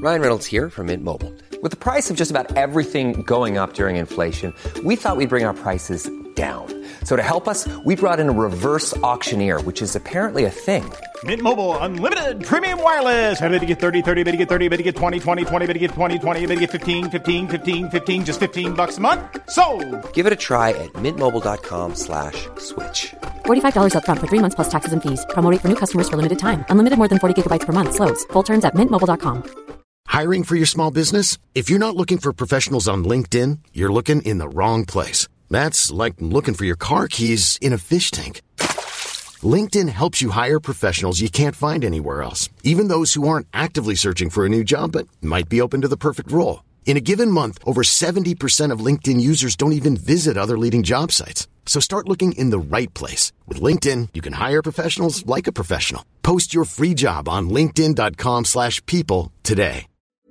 Ryan Reynolds here from Mint Mobile. With the price of just about everything going up during inflation, we thought we'd bring our prices down. So to help us, we brought in a reverse auctioneer, which is apparently a thing. Mint Mobile Unlimited Premium Wireless. How to get 30, 30, bit to get 30, bit to get 20, 20, 20, bit to get 20, 20, bit to get 15, 15, 15, 15, just $15 a month? Sold! Give it a try at mintmobile.com/switch. $45 up front for 3 months plus taxes and fees. Promo rate for new customers for limited time. Unlimited more than 40 gigabytes per month. Slows full terms at mintmobile.com. Hiring for your small business? If you're not looking for professionals on LinkedIn, you're looking in the wrong place. That's like looking for your car keys in a fish tank. LinkedIn helps you hire professionals you can't find anywhere else, even those who aren't actively searching for a new job but might be open to the perfect role. In a given month, over 70% of LinkedIn users don't even visit other leading job sites. So start looking in the right place. With LinkedIn, you can hire professionals like a professional. Post your free job on linkedin.com/people today.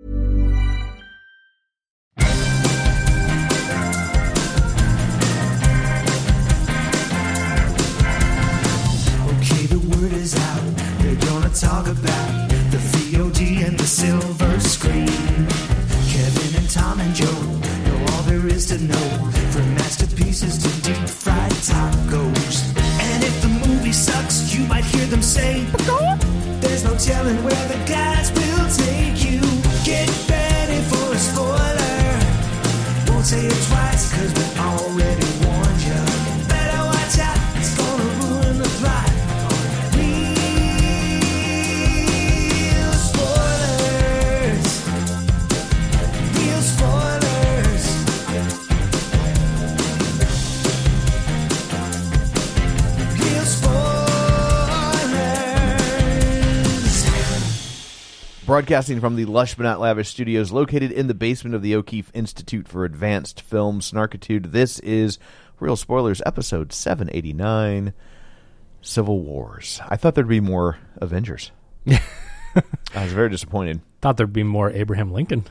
Okay, the word is out. They're gonna talk about the VOD and the silver screen. Kevin and Tom and Joe know all there is to know, from masterpieces to deep fried tacos. And if the movie sucks, you might hear them say, there's no telling where the guys will take you. Get ready for a spoiler. Won't say it twice, cause we already warned you. Better watch out, it's gonna ruin the plot. Real spoilers. Real spoilers. Real spoilers. Broadcasting from the lush but not lavish studios located in the basement of the O'Keefe Institute for Advanced Film Snarkitude, this is Real Spoilers, episode 789, Civil Wars. I thought there'd be more Avengers. I was very disappointed. Thought there'd be more Abraham Lincoln.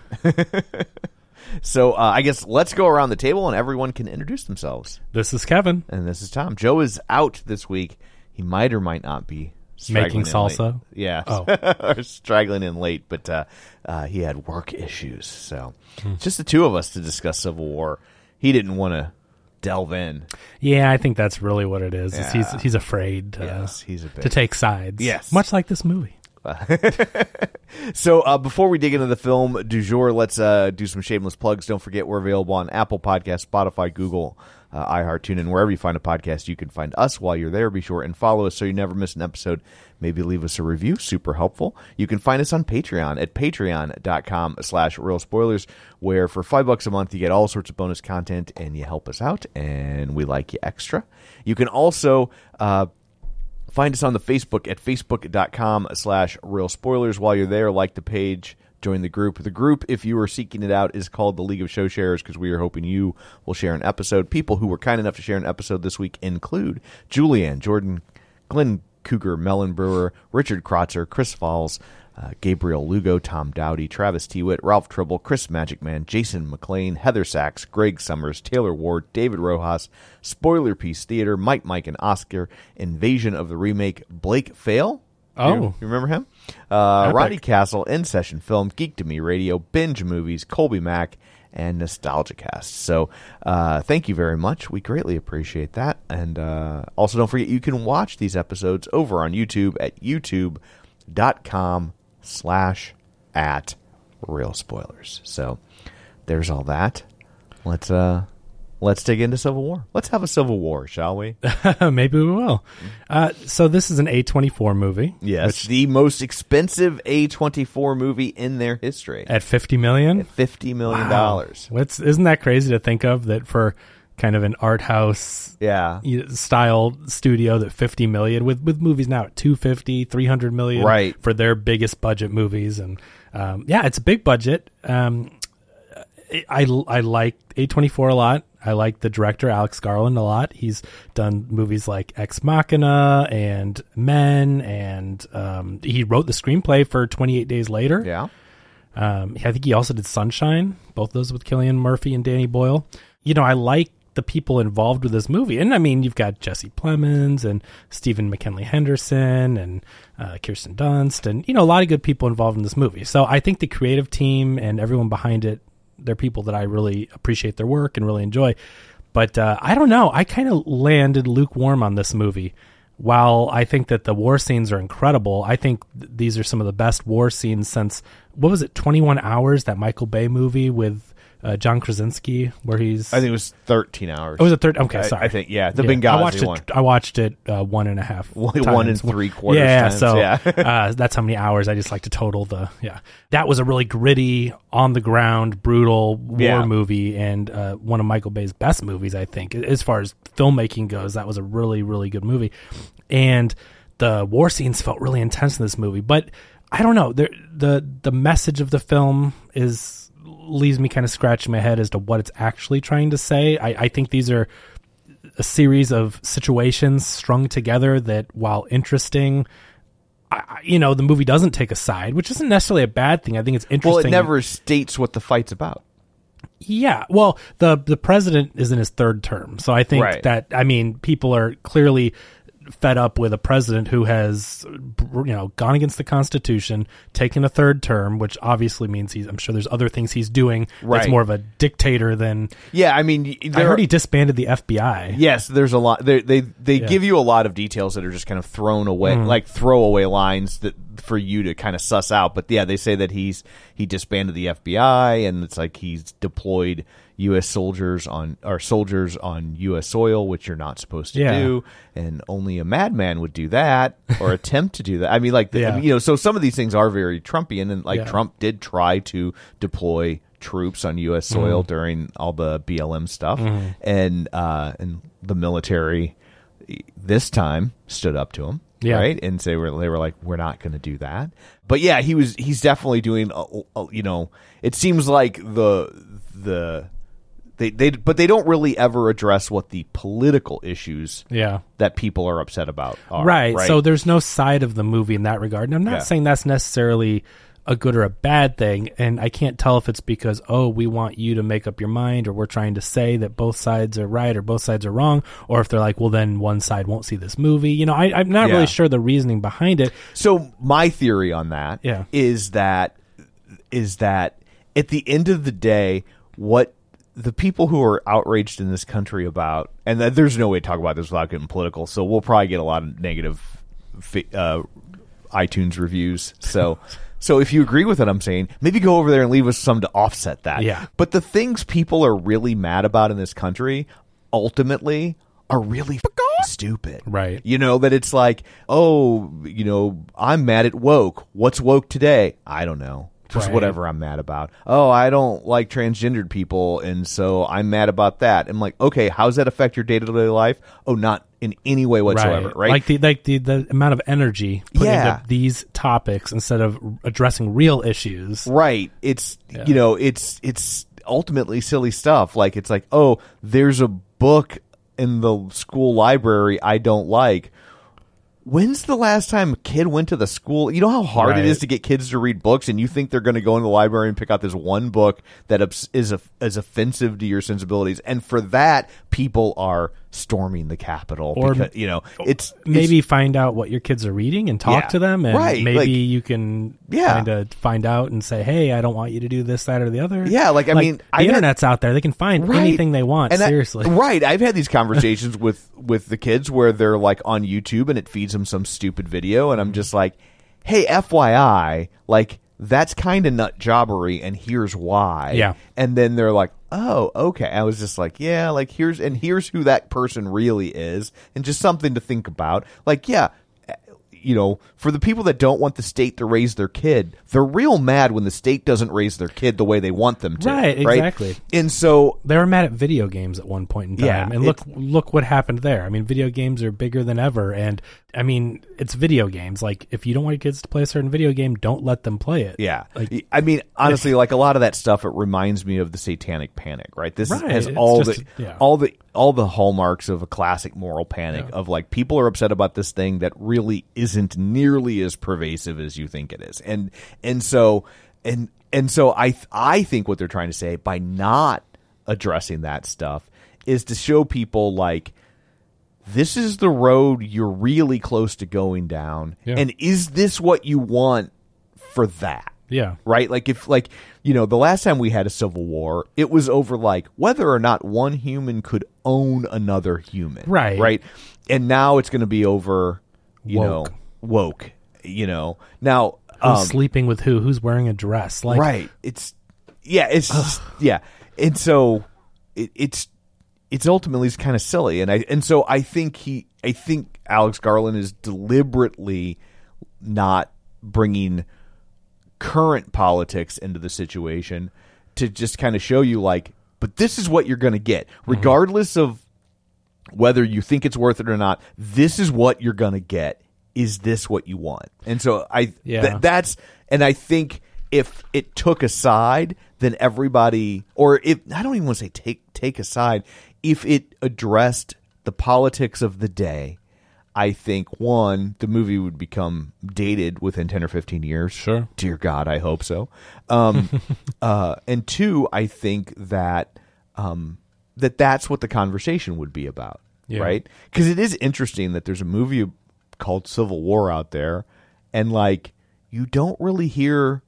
So I guess let's go around the table and everyone can introduce themselves. This is Kevin. And this is Tom. Joe is out this week. He might or might not be Making salsa? Late. Yeah. Oh. Or straggling in late, but he had work issues. So it's just the two of us to discuss Civil War. He didn't want to delve in. Yeah, I think that's really what it is. Yeah. He's afraid he's a bit. to take sides. Yes. Much like this movie. So before we dig into the film du jour, let's do some shameless plugs. Don't forget we're available on Apple Podcasts, Spotify, Google, iHeart, TuneIn, wherever you find a podcast. You can find us while you're there. Be sure and follow us so you never miss an episode. Maybe leave us a review. Super helpful. You can find us on Patreon at patreon.com/realspoilers, where for $5 a month you get all sorts of bonus content and you help us out and we like you extra. You can also find us on the Facebook at facebook.com/realspoilers. While you're there, like the page, join the group. The group, if you are seeking it out, is called the League of Show Sharers because we are hoping you will share an episode. People who were kind enough to share an episode this week include Julianne, Jordan, Glenn Cougar, Melon Brewer, Richard Krotzer, Chris Falls, Gabriel Lugo, Tom Dowdy, Travis Tewitt, Ralph Tribble, Chris Magic Man, Jason McLean, Heather Sachs, Greg Summers, Taylor Ward, David Rojas, Spoiler Piece Theater, Mike and Oscar, Invasion of the Remake, Blake Fail. Oh. You remember him? Roddy Castle, In Session Film, Geek to Me Radio, Binge Movies, Colby Mack, and NostalgiaCast. So thank you very much. We greatly appreciate that. And also don't forget you can watch these episodes over on YouTube at youtube.com/@realspoilers. So there's all that. Let's dig into Civil War. Let's have a Civil War, shall we? Maybe we will. So this is an A24 movie. Yes, the most expensive A24 movie in their history. At $50 million? At $50 million. Wow. Isn't that crazy to think of, that for kind of an art house style studio, that $50 million, with movies now at $250, $300 million right, for their biggest budget movies. And it's a big budget. I like A24 a lot. I like the director, Alex Garland, a lot. He's done movies like Ex Machina and Men, and he wrote the screenplay for 28 Days Later. Yeah. I think he also did Sunshine, both those with Cillian Murphy and Danny Boyle. You know, I like the people involved with this movie, and I mean, you've got Jesse Plemons and Stephen McKinley Henderson and Kirsten Dunst, and a lot of good people involved in this movie. So I think the creative team and everyone behind it, they're people that I really appreciate their work and really enjoy. But I don't know. I kind of landed lukewarm on this movie. While I think that the war scenes are incredible, I think these are some of the best war scenes since, 21 Hours, that Michael Bay movie with John Krasinski, where he's... I think it was 13 hours. Oh, was it 13? Okay, sorry. I think, the Benghazi one. I watched it 1.5 times. 1 and 3/4 times. So that's how many hours. I just like to total that was a really gritty, on-the-ground, brutal war movie, and one of Michael Bay's best movies, I think. As far as filmmaking goes, that was a really, really good movie. And the war scenes felt really intense in this movie. But I don't know. The message of the film leaves me kind of scratching my head as to what it's actually trying to say. I think these are a series of situations strung together that, while interesting, the movie doesn't take a side, which isn't necessarily a bad thing. I think it's interesting. Well, it never states what the fight's about. Yeah, well, the president is in his third term, so I think that, I mean, people are clearly fed up with a president who has, gone against the Constitution, taken a third term, which obviously means I'm sure there's other things he's doing that's more of a dictator than... Yeah, I mean... I heard he disbanded the FBI. Yes, there's a lot... They give you a lot of details that are just kind of thrown away, like throwaway lines that for you to kind of suss out. But yeah, they say that he disbanded the FBI, and it's like he's deployed U.S. soldiers on U.S. soil, which you're not supposed to do, and only a madman would do that or attempt to do that. I mean, so some of these things are very Trumpian, and Trump did try to deploy troops on U.S. soil during all the BLM stuff, and the military this time stood up to him. Yeah. Right. And so they were like, we're not going to do that. But yeah, he's definitely doing, it seems like they don't really ever address what the political issues that people are upset about are. Right. So there's no side of the movie in that regard. And I'm not saying that's necessarily a good or a bad thing, and I can't tell if it's because, we want you to make up your mind, or we're trying to say that both sides are right or both sides are wrong, or if they're like, well, then one side won't see this movie. I'm not really sure the reasoning behind it. So my theory on that is that at the end of the day, what the people who are outraged in this country about, and there's no way to talk about this without getting political, so we'll probably get a lot of negative iTunes reviews. So if you agree with what I'm saying, maybe go over there and leave us some to offset that. Yeah. But the things people are really mad about in this country ultimately are really stupid. Right. That it's like, I'm mad at woke. What's woke today? I don't know. Just whatever I'm mad about. I don't like transgendered people, and so I'm mad about that. I'm like, okay, how does that affect your day-to-day life? Not in any way whatsoever, right? Like the amount of energy put into these topics instead of addressing real issues. Right. It's it's ultimately silly stuff. Like, it's like, there's a book in the school library I don't like. When's the last time a kid went to the school? You know how hard it is to get kids to read books, and you think they're going to go in the library and pick out this one book that is offensive to your sensibilities, and for that, people are storming the Capitol. Or because, maybe find out what your kids are reading and talk to them, and maybe you can find out and say, hey, I don't want you to do this, that, or the other. Yeah, I mean, the internet's out there; they can find anything they want. Seriously, I've had these conversations with the kids where they're like on YouTube and it feeds them some stupid video, and I'm just like, hey, FYI, that's kind of nut jobbery, and here's why. Yeah. And then they're like, oh, okay. I was just like, yeah, here's who that person really is, and just something to think about. For the people that don't want the state to raise their kid, they're real mad when the state doesn't raise their kid the way they want them to. Right, exactly. And so they were mad at video games at one point in time. Yeah, and look what happened there. I mean, video games are bigger than ever, and I mean, it's video games. Like, if you don't want your kids to play a certain video game, don't let them play it. Yeah. I mean, honestly, a lot of that stuff, it reminds me of the Satanic Panic, right? This has all the hallmarks of a classic moral panic of people are upset about this thing that really isn't nearly as pervasive as you think it is. And so I think what they're trying to say by not addressing that stuff is to show people like, this is the road you're really close to going down. Yeah. And is this what you want for that? Yeah. Right? Like if like, you know, the last time we had a civil war, it was over like whether or not one human could own another human. Right. Right. And now it's going to be over, you Woke. know, woke, you know. Now, Who's sleeping with who? Who's wearing a dress? Like, right. It's just, yeah. And so it's ultimately kind of silly. And so I think Alex Garland is deliberately not bringing current politics into the situation to just kind of show you like, but this is what you're going to get regardless of whether you think it's worth it or not. This is what you're going to get. Is this what you want? And so that's, and I think if it took a side, then everybody, or if, I don't even want to say take a side, if it addressed the politics of the day, I think, one, the movie would become dated within 10 or 15 years. Sure. Dear God, I hope so. And two, I think that that's what the conversation would be about, right? Because it is interesting that there's a movie called Civil War out there, and, like, you don't really hear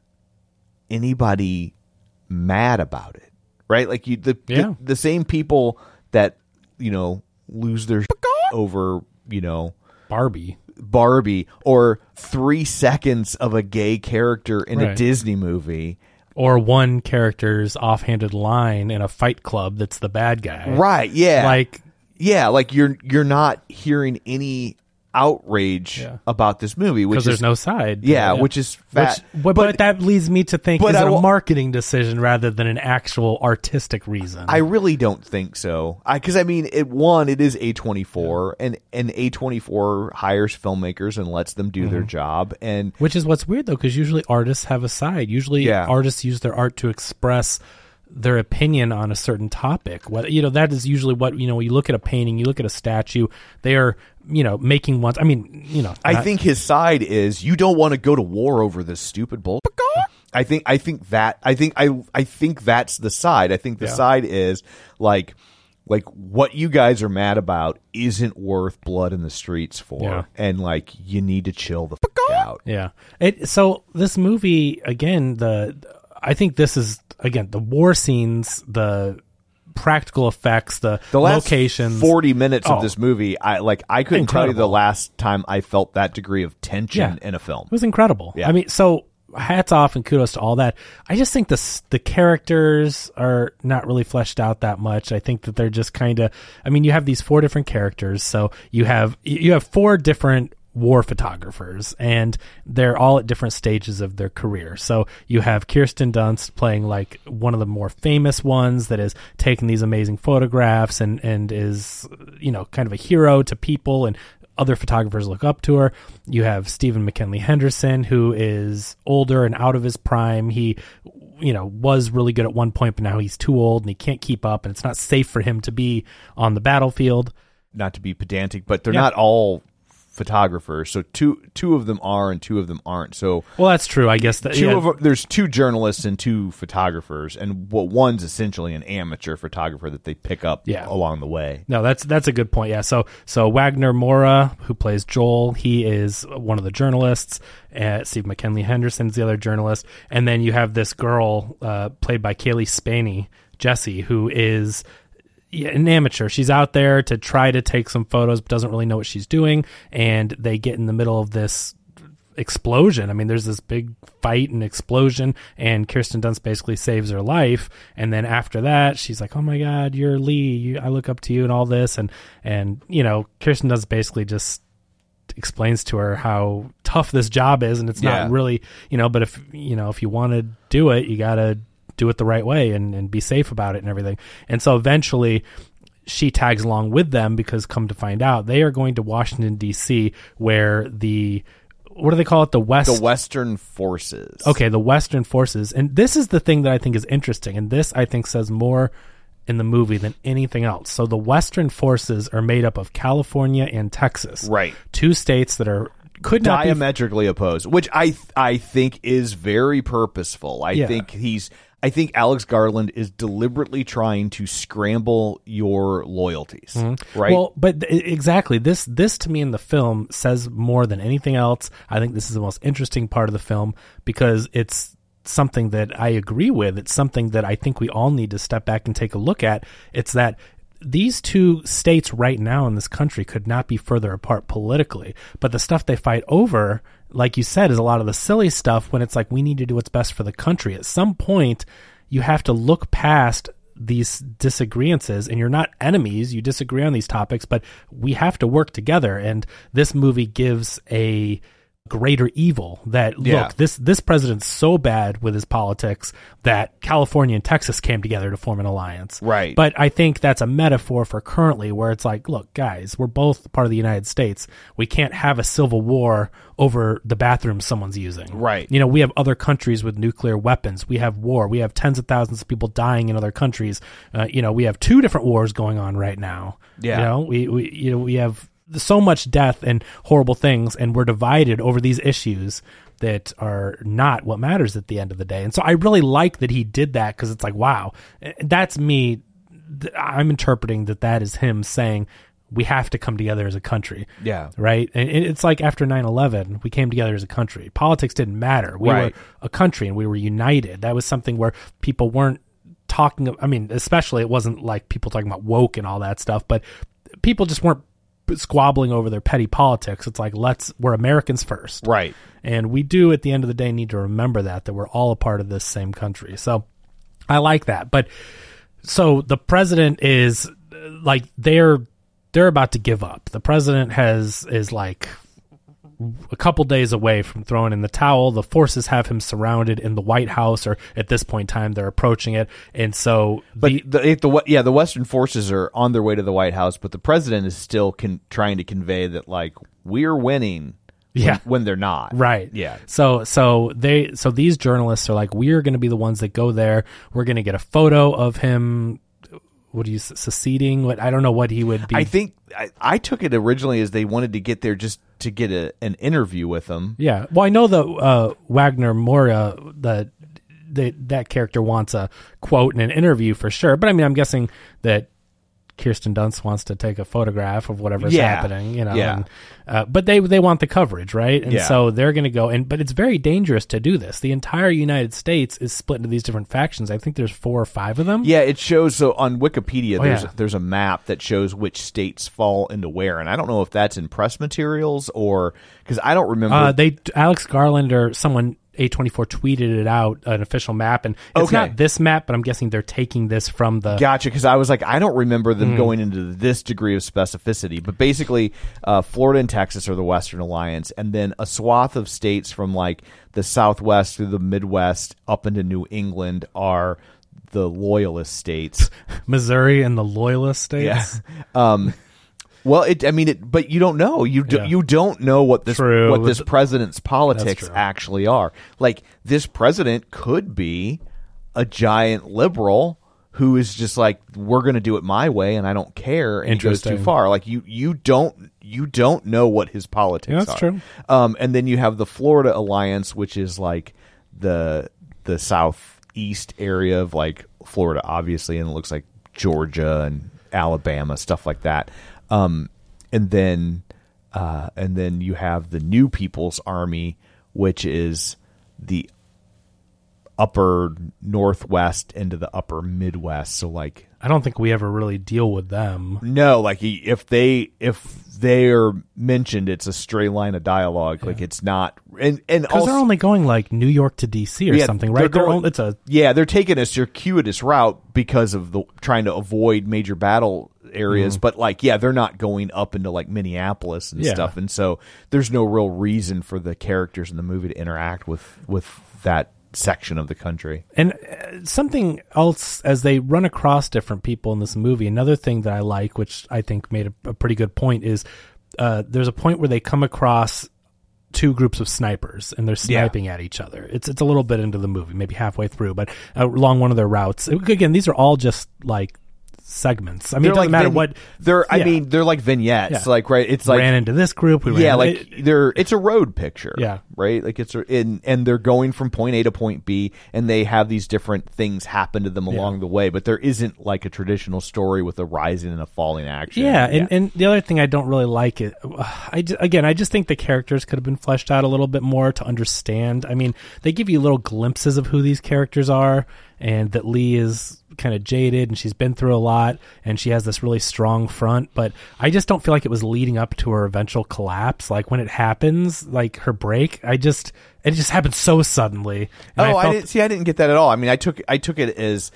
anybody mad about it, right? Like, the same people that, you know, lose their over, you know, Barbie, or 3 seconds of a gay character in a Disney movie, or one character's offhanded line in a Fight Club that's the bad guy, right? Yeah, like you're not hearing any outrage about this movie because there's no side, which is fat. But that leads me to think, is it a marketing decision rather than an actual artistic reason? I really don't think so, because I mean, it is A24, and A24 hires filmmakers and lets them do their job, and which is what's weird though, because usually artists have a side. Usually artists use their art to express their opinion on a certain topic. What, you know, that is usually what, you know, when you look at a painting, you look at a statue, they are, you know, making ones. I mean, you know, I think his side is, you don't want to go to war over this stupid bull. I think that's the side. I think the side is like what you guys are mad about isn't worth blood in the streets for, and like you need to chill the out. Yeah. So this movie again, I think this is, again, the war scenes, the practical effects, the last locations. 40 minutes of this movie, I couldn't tell you the last time I felt that degree of tension in a film. It was incredible. Yeah. I mean, so hats off and kudos to all that. I just think the characters are not really fleshed out that much. I think that they're just kind of, I mean, you have these 4 different characters. So you have 4 different war photographers, and they're all at different stages of their career. So you have Kirsten Dunst playing like one of the more famous ones that is taking these amazing photographs and is, you know, kind of a hero to people, and other photographers look up to her. You have Stephen McKinley Henderson, who is older and out of his prime. He, you know, was really good at one point, but now he's too old and he can't keep up, and it's not safe for him to be on the battlefield. Not to be pedantic, but they're not all photographers, so two of them are and 2 of them aren't. So well, that's true, I guess. There's 2 journalists and 2 photographers, and one's essentially an amateur photographer that they pick up along the way. No, that's a good point. Yeah. So Wagner Moura, who plays Joel, he is one of the journalists. Steve McKinley Henderson's the other journalist, and then you have this girl played by Kaylee Spaney, Jessie, who is an amateur. She's out there to try to take some photos, but doesn't really know what she's doing. And they get in the middle of this explosion. I mean, there's this big fight and explosion, and Kirsten Dunst basically saves her life. And then after that, she's like, "Oh my God, you're Lee. I look up to you," and all this. And you know, Kirsten Dunst basically just explains to her how tough this job is, and it's not really, you know, but if you want to do it, you got to do it the right way and be safe about it and everything. And so eventually she tags along with them, because come to find out, they are going to Washington, D.C., where what do they call it? The Western Forces. Okay, the Western Forces. And this is the thing that I think is interesting, and this I think says more in the movie than anything else. So the Western Forces are made up of California and Texas. Right. 2 states that are could not diametrically opposed, which I think is very purposeful. I think Alex Garland is deliberately trying to scramble your loyalties, right? Well, but exactly. This to me in the film says more than anything else. I think this is the most interesting part of the film because it's something that I agree with. It's something that I think we all need to step back and take a look at. It's that these two states right now in this country could not be further apart politically, but the stuff they fight over, like you said, is a lot of the silly stuff when it's like, we need to do what's best for the country. At some point, you have to look past these disagreements, and you're not enemies. You disagree on these topics, but we have to work together. And this movie gives a greater evil that look, this president's so bad with his politics that California and Texas came together to form an alliance. Right. But I think that's a metaphor for currently where it's like, look, guys, we're both part of the United States. We can't have a civil war over the bathroom someone's using. Right. You know, we have other countries with nuclear weapons. We have war. We have tens of thousands of people dying in other countries. We have 2 different wars going on right now. Yeah. We have so much death and horrible things, and we're divided over these issues that are not what matters at the end of the day. And so I really like that he did that because it's like, wow, that's me. I'm interpreting that is him saying we have to come together as a country. Yeah. Right? And it's like after 9/11, we came together as a country. Politics didn't matter. We were a country and we were united. That was something where people weren't talking. I mean, especially it wasn't like people talking about woke and all that stuff, but people just weren't squabbling over their petty politics. It's like, we're Americans first. Right. And we do at the end of the day need to remember that we're all a part of this same country. So I like that. But so the president is like, they're about to give up. The president is like a couple days away from throwing in the towel. The forces have him surrounded in the White House, or at this point in time, they're approaching it. And so, the Western forces are on their way to the White House, but the president is still trying to convey that, like, we're winning. When they're not. Right. Yeah. So these journalists are like, we're going to be the ones that go there. We're going to get a photo of him. What do you seceding? I don't know what he would be. I think I took it originally as they wanted to get there just to get an interview with him. Yeah. Well, I know that Wagner Moura, that character wants a quote in an interview for sure. But I mean, I'm guessing that Kirsten Dunst wants to take a photograph of whatever's happening, Yeah. But they want the coverage, right? And Yeah. so they're going to go but it's very dangerous to do this. The entire United States is split into these different factions. I think there's 4 or 5 of them. Yeah, it shows. So on Wikipedia, there's a map that shows which states fall into where, and I don't know if that's in press materials or because I don't remember. Alex Garland or someone. A24 tweeted it out, an official map, and it's not this map, but I'm guessing they're taking this from the... Gotcha, because I was like, I don't remember them going into this degree of specificity, but basically Florida and Texas are the Western Alliance, and then a swath of states from like the Southwest through the Midwest up into New England are the Loyalist states. Missouri and the Loyalist states? Yeah. Well, but you don't know. You don't know what this president's politics actually are. Like, this president could be a giant liberal who is just like, we're going to do it my way, and I don't care, and goes too far. Like, you don't know what his politics are. That's true. And then you have the Florida Alliance, which is like the southeast area of like Florida, obviously, and it looks like Georgia and Alabama, stuff like that. And then you have the New People's Army, which is the upper Northwest into the upper Midwest. So like, I don't think we ever really deal with them. No, like if they are mentioned, it's a straight line of dialogue. Yeah. Like it's not, and because they're only going like New York to DC or something, right? They're taking a circuitous route because of trying to avoid major battle areas, but like, they're not going up into like Minneapolis and stuff, and so there's no real reason for the characters in the movie to interact with that section of the country. And something else, as they run across different people in this movie, another thing that I like, which I think made a pretty good point, is there's a point where they come across 2 groups of snipers and they're sniping at each other. It's a little bit into the movie, maybe halfway through, but along one of their routes. Again, these are all just like segments. I mean, it doesn't matter what I mean, they're like vignettes. Yeah. Like, right? It's like ran into this group. It's a road picture. Yeah. Right. Like and they're going from point A to point B, and they have these different things happen to them along the way. But there isn't like a traditional story with a rising and a falling action. Yeah. And the other thing I don't really like it. I just think the characters could have been fleshed out a little bit more to understand. I mean, they give you little glimpses of who these characters are, and that Lee is kind of jaded and she's been through a lot and she has this really strong front, but I just don't feel like it was leading up to her eventual collapse. Like when it happens, like her break, it just happened so suddenly. And I didn't get that at all. I mean, I took it as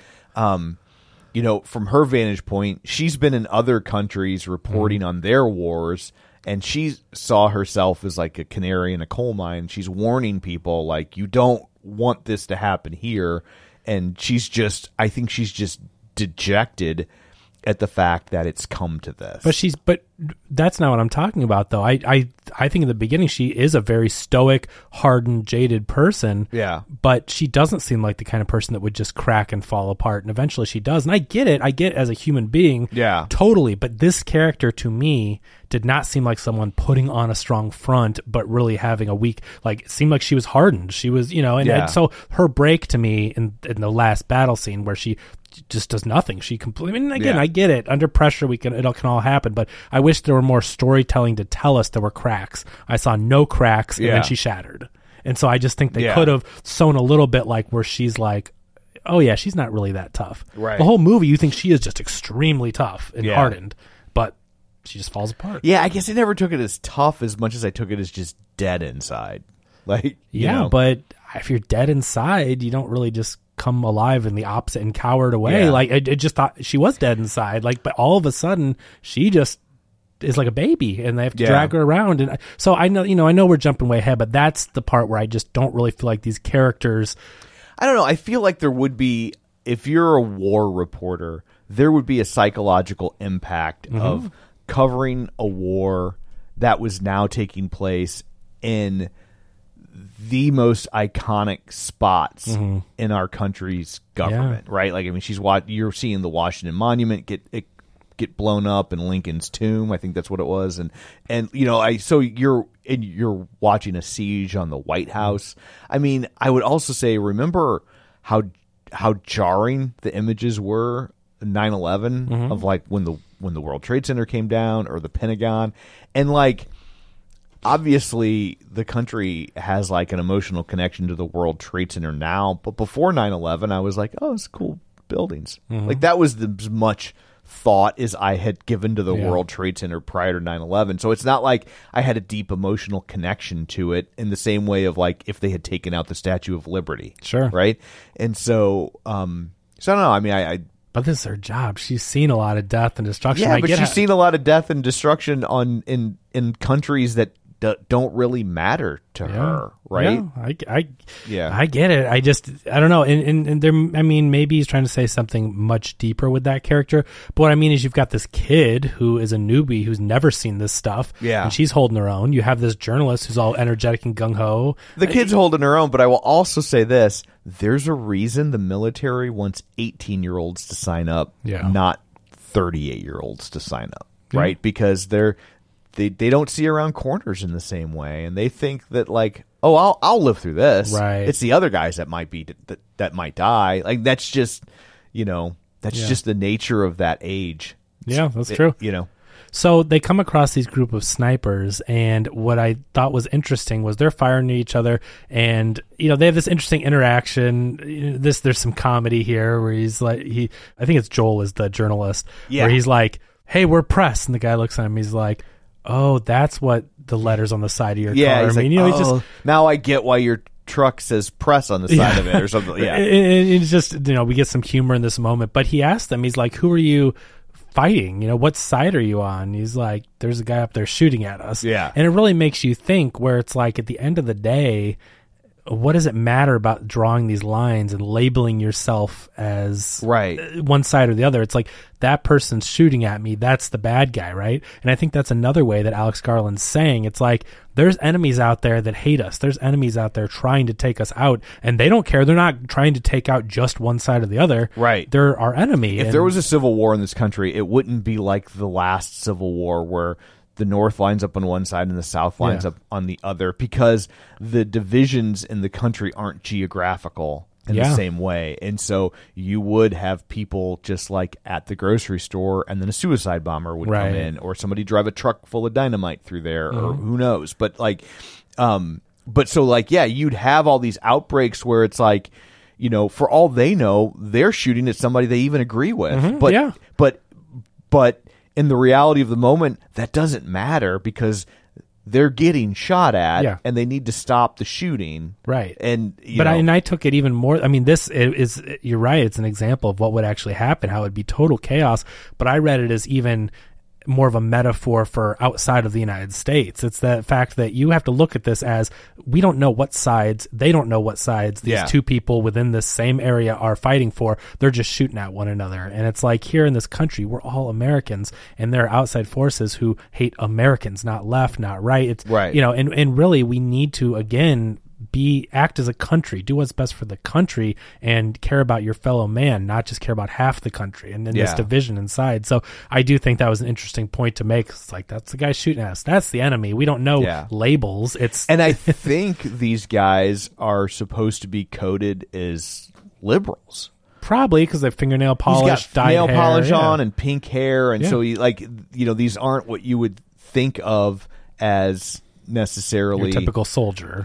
from her vantage point, she's been in other countries reporting on their wars, and she saw herself as like a canary in a coal mine. She's warning people like, you don't want this to happen here. And I think she's just dejected at the fact that it's come to this. But that's not what I'm talking about, though. I think in the beginning she is a very stoic, hardened, jaded person. Yeah. But she doesn't seem like the kind of person that would just crack and fall apart. And eventually she does. And I get it. I get it as a human being. Yeah. Totally. But this character to me did not seem like someone putting on a strong front, but really having a weak, like, it seemed like she was hardened. She was, and so her break to me in the last battle scene where she just does nothing. She completely, I get it. Under pressure, it can all happen, but I wish there were more storytelling to tell us there were cracks. I saw no cracks, and then she shattered. And so I just think they could have sewn a little bit like where she's like, oh yeah, she's not really that tough. Right. The whole movie, you think she is just extremely tough and hardened, but she just falls apart. Yeah, I guess I never took it as tough as much as I took it as just dead inside. Like, but if you're dead inside, you don't really just come alive in the opposite and cowered away. Yeah. Like I just thought she was dead inside. Like, but all of a sudden she just is like a baby, and they have to drag her around. And so I know we're jumping way ahead, but that's the part where I just don't really feel like these characters. I don't know. I feel like there would be, if you're a war reporter, there would be a psychological impact of covering a war that was now taking place in the most iconic spots in our country's government, right? Like, I mean, you're seeing the Washington Monument get blown up and Lincoln's tomb. I think that's what it was. And you're watching a siege on the White House. I mean, I would also say, remember how jarring the images were 9/11 of like when the World Trade Center came down, or the Pentagon, and like, obviously the country has like an emotional connection to the World Trade Center now, but before 9/11 I was like, oh, it's cool buildings. Like, that was as much thought as I had given to the World Trade Center prior to 9/11. So it's not like I had a deep emotional connection to it in the same way of like if they had taken out the Statue of Liberty. Sure. Right? And so I don't know. I mean, but this is her job. She's seen a lot of death and destruction. Yeah, but she's seen a lot of death and destruction in countries that don't really matter to her, right? Yeah, I get it. I don't know. And there, I mean, maybe he's trying to say something much deeper with that character. But what I mean is, you've got this kid who is a newbie who's never seen this stuff. Yeah, and she's holding her own. You have this journalist who's all energetic and gung ho. The kid's holding her own. But I will also say this: there's a reason the military wants 18-year-olds to sign up, not 38-year-olds to sign up, right? Because they don't see around corners in the same way, and they think that like, oh, I'll live through this. Right. It's the other guys that might be that might die. Like, that's just just the nature of that age. Yeah, that's true. So they come across these group of snipers, and what I thought was interesting was they're firing at each other, and they have this interesting interaction. There's some comedy here where he's like, I think it's Joel is the journalist, where he's like, "Hey, we're press," and the guy looks at him, he's like, oh, that's what the letters on the side of your car. He's like, now I get why your truck says press on the side of it or something. Yeah. And it's just, we get some humor in this moment. But he asked them, he's like, who are you fighting? What side are you on? He's like, there's a guy up there shooting at us. Yeah. And it really makes you think, where it's like, at the end of the day, what does it matter about drawing these lines and labeling yourself as one side or the other? It's like, that person's shooting at me, that's the bad guy, right? And I think that's another way that Alex Garland's saying, it's like, there's enemies out there that hate us. There's enemies out there trying to take us out, and they don't care. They're not trying to take out just one side or the other. Right. They're our enemy. If there was a civil war in this country, it wouldn't be like the last Civil War where the North lines up on one side and the South lines up on the other, because the divisions in the country aren't geographical in the same way. And so you would have people just like at the grocery store, and then a suicide bomber would come in, or somebody drive a truck full of dynamite through there, or who knows. But like, but so like, yeah, you'd have all these outbreaks where it's like, you know, for all they know, they're shooting at somebody they even agree with. But in the reality of the moment, that doesn't matter, because they're getting shot at, and they need to stop the shooting. Right. And I took it even more. I mean, this is, you're right, it's an example of what would actually happen, how it would be total chaos. But I read it as even more of a metaphor for outside of the United States. It's the fact that you have to look at this as, we don't know what sides, they don't know what sides these two people within this same area are fighting for. They're just shooting at one another. And it's like, here in this country, we're all Americans, and there are outside forces who hate Americans, not left, not right. It's you know, and really we need to, again, act as a country, do what's best for the country, and care about your fellow man, not just care about half the country and then this division inside. So I do think that was an interesting point to make. It's like, that's the guy shooting at us, that's the enemy. We don't know labels. And I think these guys are supposed to be coded as liberals. Probably because they have fingernail polish, dyed nail hair, polish on, and pink hair, and so these aren't what you would think of as necessarily your typical soldier,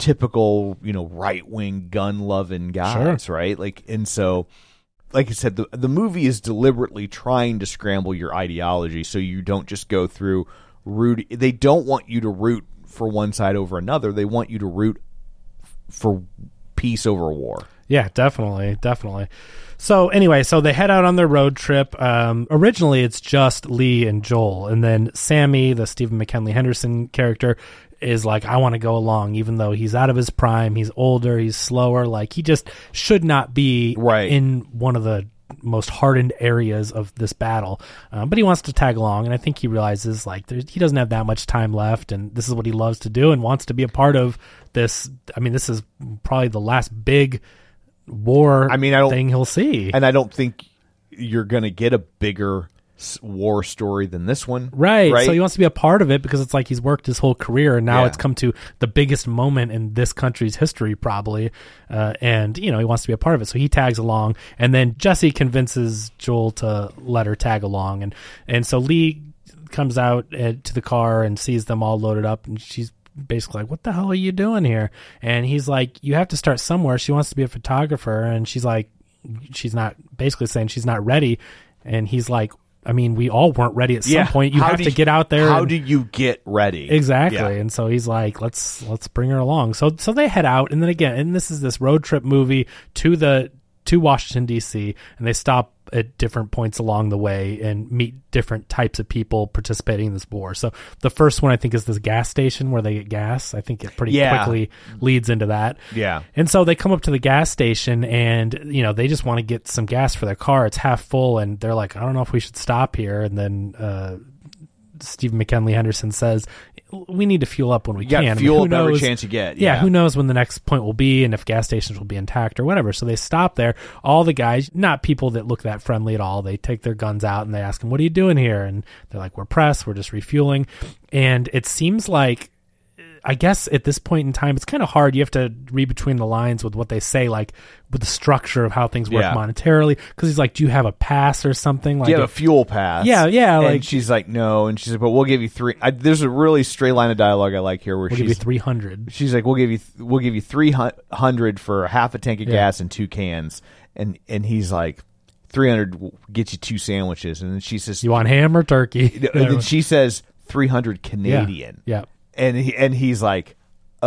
right-wing gun-loving guys, right? Like, and so, like I said, the movie is deliberately trying to scramble your ideology so you don't just go through they don't want you to root for one side over another. They want you to root for peace over war. Yeah, definitely. So anyway, so they head out on their road trip. Originally, it's just Lee and Joel, and then Sammy, the Stephen McKinley Henderson character, is like, I want to go along, even though he's out of his prime, he's older, he's slower, like he just should not be in one of the most hardened areas of this battle, but he wants to tag along, and I think he realizes like he doesn't have that much time left, and this is what he loves to do and wants to be a part of this. I mean, this is probably the last big war thing he'll see, and I don't think you're gonna get a bigger war story than this one, right? So he wants to be a part of it because it's like he's worked his whole career, and now it's come to the biggest moment in this country's history, probably, and he wants to be a part of it, so he tags along, and then Jesse convinces Joel to let her tag along, and so Lee comes out to the car and sees them all loaded up, and she's basically like, what the hell are you doing here? And he's like, you have to start somewhere. She wants to be a photographer, and she's like, she's not, basically saying she's not ready, and he's like, I mean, we all weren't ready at some point. You have to get out there. How do you get ready? Exactly. Yeah. And so he's like, let's bring her along. So they head out, and then again, and this is this road trip movie to Washington, D.C., and they stop at different points along the way and meet different types of people participating in this war. So the first one, I think, is this gas station where they get gas. I think it pretty quickly leads into that. Yeah. And so they come up to the gas station, and, they just want to get some gas for their car. It's half full, and they're like, I don't know if we should stop here. And then Stephen McKinley Henderson says, we need to fuel up when we can. Fuel up every chance you get. Yeah, who knows when the next point will be, and if gas stations will be intact or whatever. So they stop there. All the guys, not people that look that friendly at all, they take their guns out and they ask them, what are you doing here? And they're like, we're pressed, we're just refueling. And it seems like, I guess at this point in time, it's kind of hard. You have to read between the lines with what they say, like with the structure of how things work monetarily. Because he's like, do you have a pass or something? Like, do you have a fuel pass? Yeah. And like, she's like, no. And she's like, but we'll give you three. There's a really straight line of dialogue I like here where we'll give you 300. She's like, we'll give you 300 for half a tank of gas and 2 cans. And he's like, 300 will get you 2 sandwiches. And then she says, you want ham or turkey? And then she says 300 Canadian. Yeah. And he's like, oh,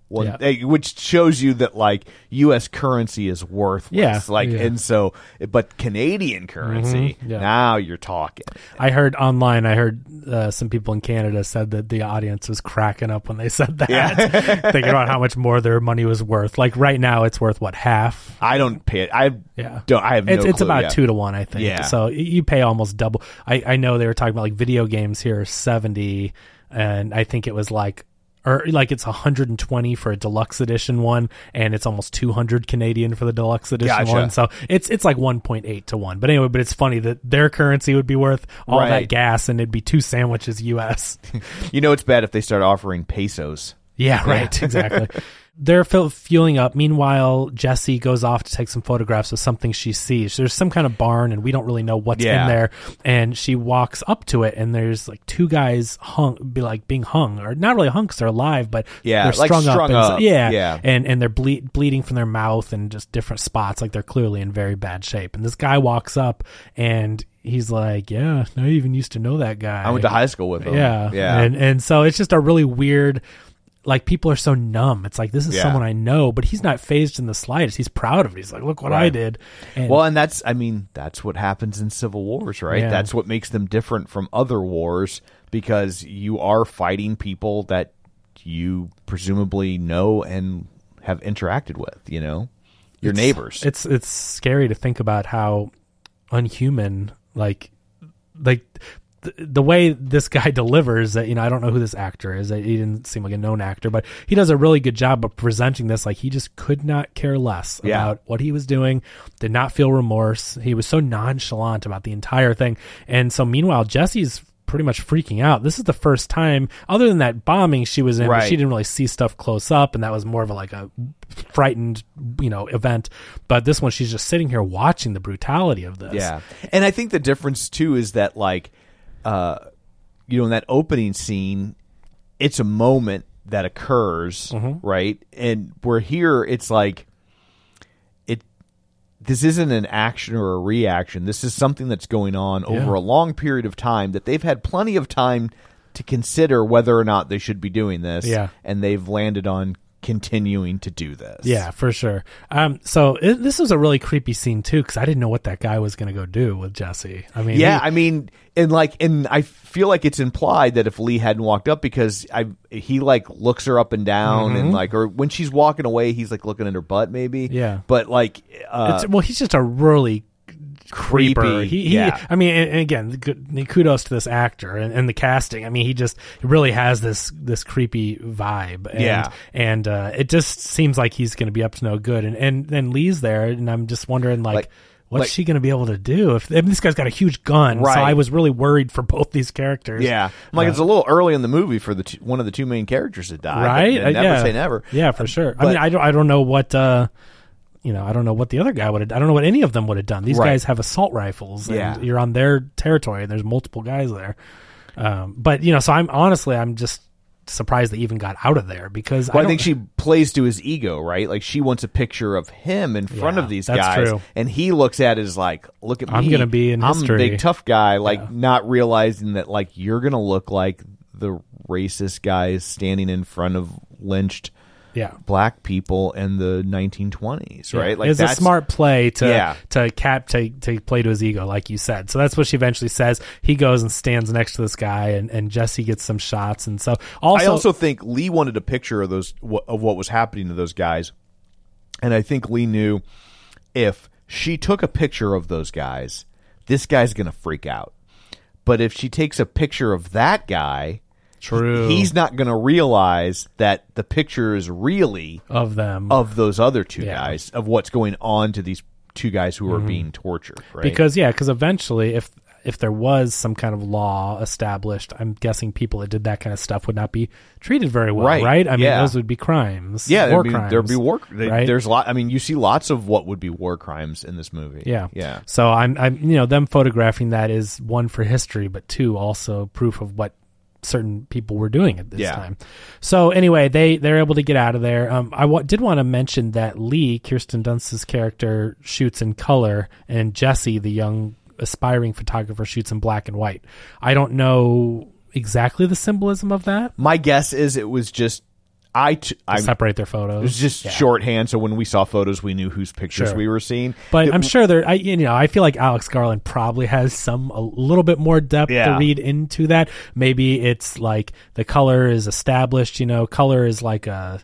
which shows you that like U.S. currency is worthless. Yeah, and so, but Canadian currency, now you're talking. I heard online. Some people in Canada said that the audience was cracking up when they said that, thinking about how much more their money was worth. Like right now, it's worth what, half? I don't pay it. I have no It's clue about yet. 2 to 1, I think. Yeah. So you pay almost double. I know they were talking about like video games here are 70, and I think it was like it's 120 for a deluxe edition one, and it's almost 200 Canadian for the deluxe edition one. So it's like 1.8 to 1. But anyway, it's funny that their currency would be worth all that gas, and it'd be 2 sandwiches US. It's bad if they start offering pesos. Yeah, right. Exactly. They're fueling up. Meanwhile, Jessie goes off to take some photographs of something she sees. There's some kind of barn, and we don't really know what's in there. And she walks up to it, and there's like 2 guys being hung, or not really hung because they're alive, but they're strung up. And they're bleeding from their mouth and just different spots. Like they're clearly in very bad shape. And this guy walks up, and he's like, I even used to know that guy. I went to high school with him. Yeah. And so it's just a really weird. Like, people are so numb. It's like, this is someone I know, but he's not fazed in the slightest. He's proud of it. He's like, look what I did. And that's what happens in civil wars, right? Yeah. That's what makes them different from other wars, because you are fighting people that you presumably know and have interacted with, your neighbors. It's scary to think about how unhuman, like the way this guy delivers that, I don't know who this actor is. He didn't seem like a known actor, but he does a really good job of presenting this. Like, he just could not care less about what he was doing, did not feel remorse. He was so nonchalant about the entire thing. And so meanwhile, Jessie's pretty much freaking out. This is the first time, other than that bombing she was in, where she didn't really see stuff close up, and that was more of a frightened, event. But this one, she's just sitting here watching the brutality of this. Yeah. And I think the difference too is that in that opening scene, it's a moment that occurs, right? And we're here, it's like this isn't an action or a reaction. This is something that's going on over a long period of time that they've had plenty of time to consider whether or not they should be doing this. Yeah. And they've landed on continuing to do this. Yeah, for sure. This was a really creepy scene too, because I didn't know what that guy was going to go do with Jessie. And I feel like it's implied that if Lee hadn't walked up, because he looks her up and down, and or when she's walking away, he's looking at her butt maybe. Yeah. But he's just a really creepy. And again, kudos to this actor and the casting. I mean, he really has this creepy vibe. And it just seems like he's going to be up to no good. And then Lee's there, and I'm just wondering, what's she going to be able to do? This guy's got a huge gun, so I was really worried for both these characters. Yeah, it's a little early in the movie for one of the 2 main characters to die. Right? Never say never. Yeah, for sure. But, I don't know what. I don't know what the other guy would have. I don't know what any of them would have done. These guys have assault rifles, and you're on their territory, and there's multiple guys there. So I'm just surprised they even got out of there, because I think she plays to his ego, right? She wants a picture of him in front of these guys, and he looks at it as look at me, I'm going to be in history. I'm a big tough guy, not realizing that you're going to look like the racist guys standing in front of lynched black people in the 1920s, right? It's a smart play to play to his ego, like you said. So that's what she eventually says. He goes and stands next to this guy, and Jessie gets some shots. And so I also think Lee wanted a picture of what was happening to those guys, and I think Lee knew if she took a picture of those guys, this guy's going to freak out. But if she takes a picture of that guy, he's not going to realize that the picture is really of them, of those other 2 guys, of what's going on to these 2 guys who are being tortured. Right? Because eventually, if there was some kind of law established, I'm guessing people that did that kind of stuff would not be treated very well, right? I mean, those would be crimes. Yeah, crimes. There'd be war. Right? There's a lot. I mean, you see lots of what would be war crimes in this movie. Yeah. So I'm them photographing that is, 1, for history, but 2, also proof of what certain people were doing at this time. So anyway, they're able to get out of there. I did want to mention that Lee, Kirsten Dunst's character, shoots in color, and Jessie, the young aspiring photographer, shoots in black and white. I don't know exactly the symbolism of that. My guess is it was just separate their photos. It was just shorthand, so when we saw photos, we knew whose pictures we were seeing. But I'm sure I feel like Alex Garland probably has a little bit more depth to read into that. Maybe it's like the color is established. Color is like a.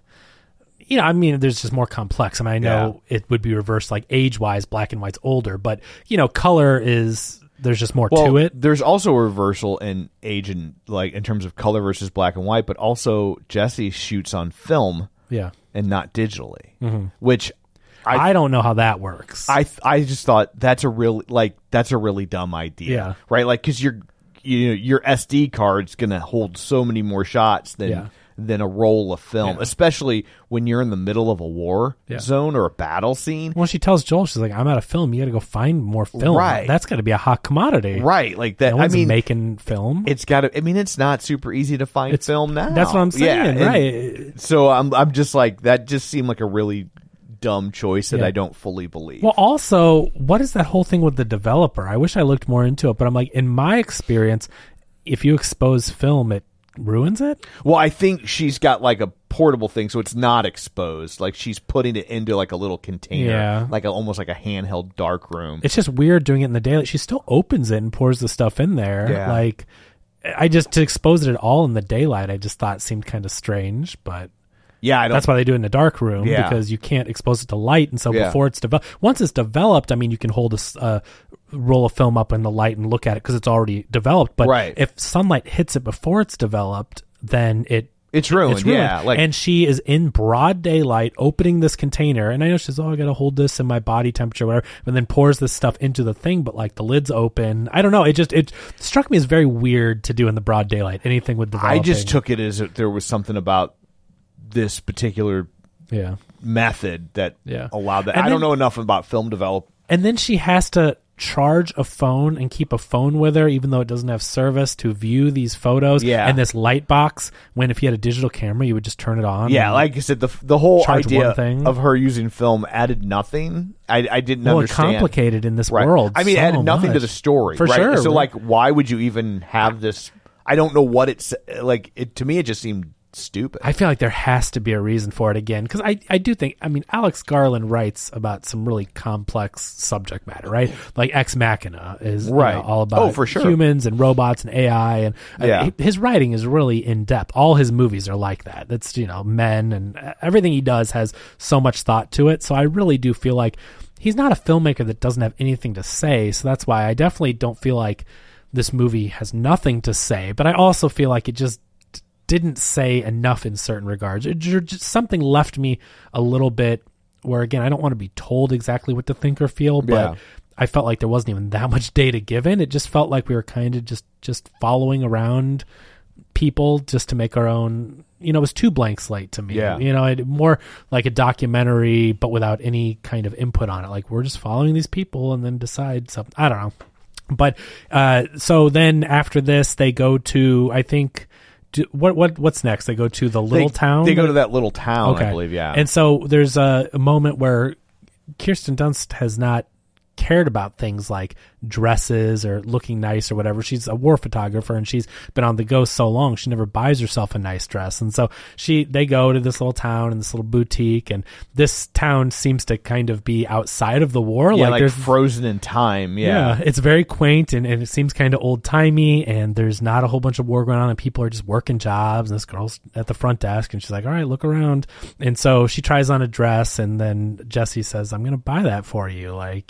There's just more complex. I know it would be reversed, like age-wise, black and white's older, but color is. There's just more to it. There's also a reversal in age and like in terms of color versus black and white, but also Jesse shoots on film, and not digitally, which I don't know how that works. I just thought that's a really dumb idea, right? Like because your SD card's gonna hold so many more shots than a roll of film, especially when you're in the middle of a war zone or a battle scene. Well, she tells Joel, she's like, I'm out of film. You got to go find more film. Right. That's got to be a hot commodity. Right. Like that. No one's making film. It's got to, it's not super easy to find film now. That's what I'm saying. Right. So I'm just like, that just seemed like a really dumb choice that I don't fully believe. Well, also, what is that whole thing with the developer? I wish I looked more into it, but I'm like, in my experience, if you expose film, it ruins it. Well, I think she's got like a portable thing, so it's not exposed. Like she's putting it into like a little container, like almost like a handheld dark room. It's just weird doing it in the daylight. She still opens it and pours the stuff in there. Yeah. Like to expose it at all in the daylight, I just thought seemed kind of strange, but that's why they do it in the dark room, because you can't expose it to light. And so before it's developed, once it's developed, you can hold a roll of film up in the light and look at it because it's already developed. But if sunlight hits it before it's developed, then it's ruined. Yeah. And she is in broad daylight opening this container. And I know she's, I got to hold this in my body temperature, whatever, and then pours this stuff into the thing. But like the lid's open. I don't know. It struck me as very weird to do in the broad daylight. Anything with developing. I just took it as there was something about this particular method that allowed that. I don't know enough about film development. And then she has to charge a phone and keep a phone with her, even though it doesn't have service, to view these photos. And this light box, when if you had a digital camera, you would just turn it on. Like I said, the whole idea of her using film added nothing. I didn't understand. It's complicated in this world. It added nothing to the story. For sure. So like, why would you even have this? I don't know what it's like. To me, it just seemed stupid. I feel like there has to be a reason for it again, because I do think, Alex Garland writes about some really complex subject matter, right? Like Ex Machina is all about humans and robots and AI, and his writing is really in depth. All his movies are like that. That's men, and everything he does has so much thought to it. So I really do feel like he's not a filmmaker that doesn't have anything to say. So that's why I definitely don't feel like this movie has nothing to say, but I also feel like it just didn't say enough in certain regards. Just something left me a little bit where, again, I don't want to be told exactly what to think or feel, but I felt like there wasn't even that much data given. It just felt like we were kind of just following around people just to make our own, it was too blank slate to me. More like a documentary, but without any kind of input on it. Like, we're just following these people and then decide something. I don't know. But so then after this, they go to, I think, what's next? They go to the little town? They go to that little town, I believe, And so there's a moment where Kirsten Dunst has not cared about things like dresses or looking nice or whatever. She's a war photographer, and she's been on the go so long she never buys herself a nice dress. And so they go to this little town and this little boutique, and this town seems to kind of be outside of the war, like frozen in time. It's very quaint, and it seems kind of old timey, and there's not a whole bunch of war going on, and people are just working jobs, and this girl's at the front desk, and she's like, all right, look around. And so she tries on a dress, and then Jesse says, I'm gonna buy that for you, like,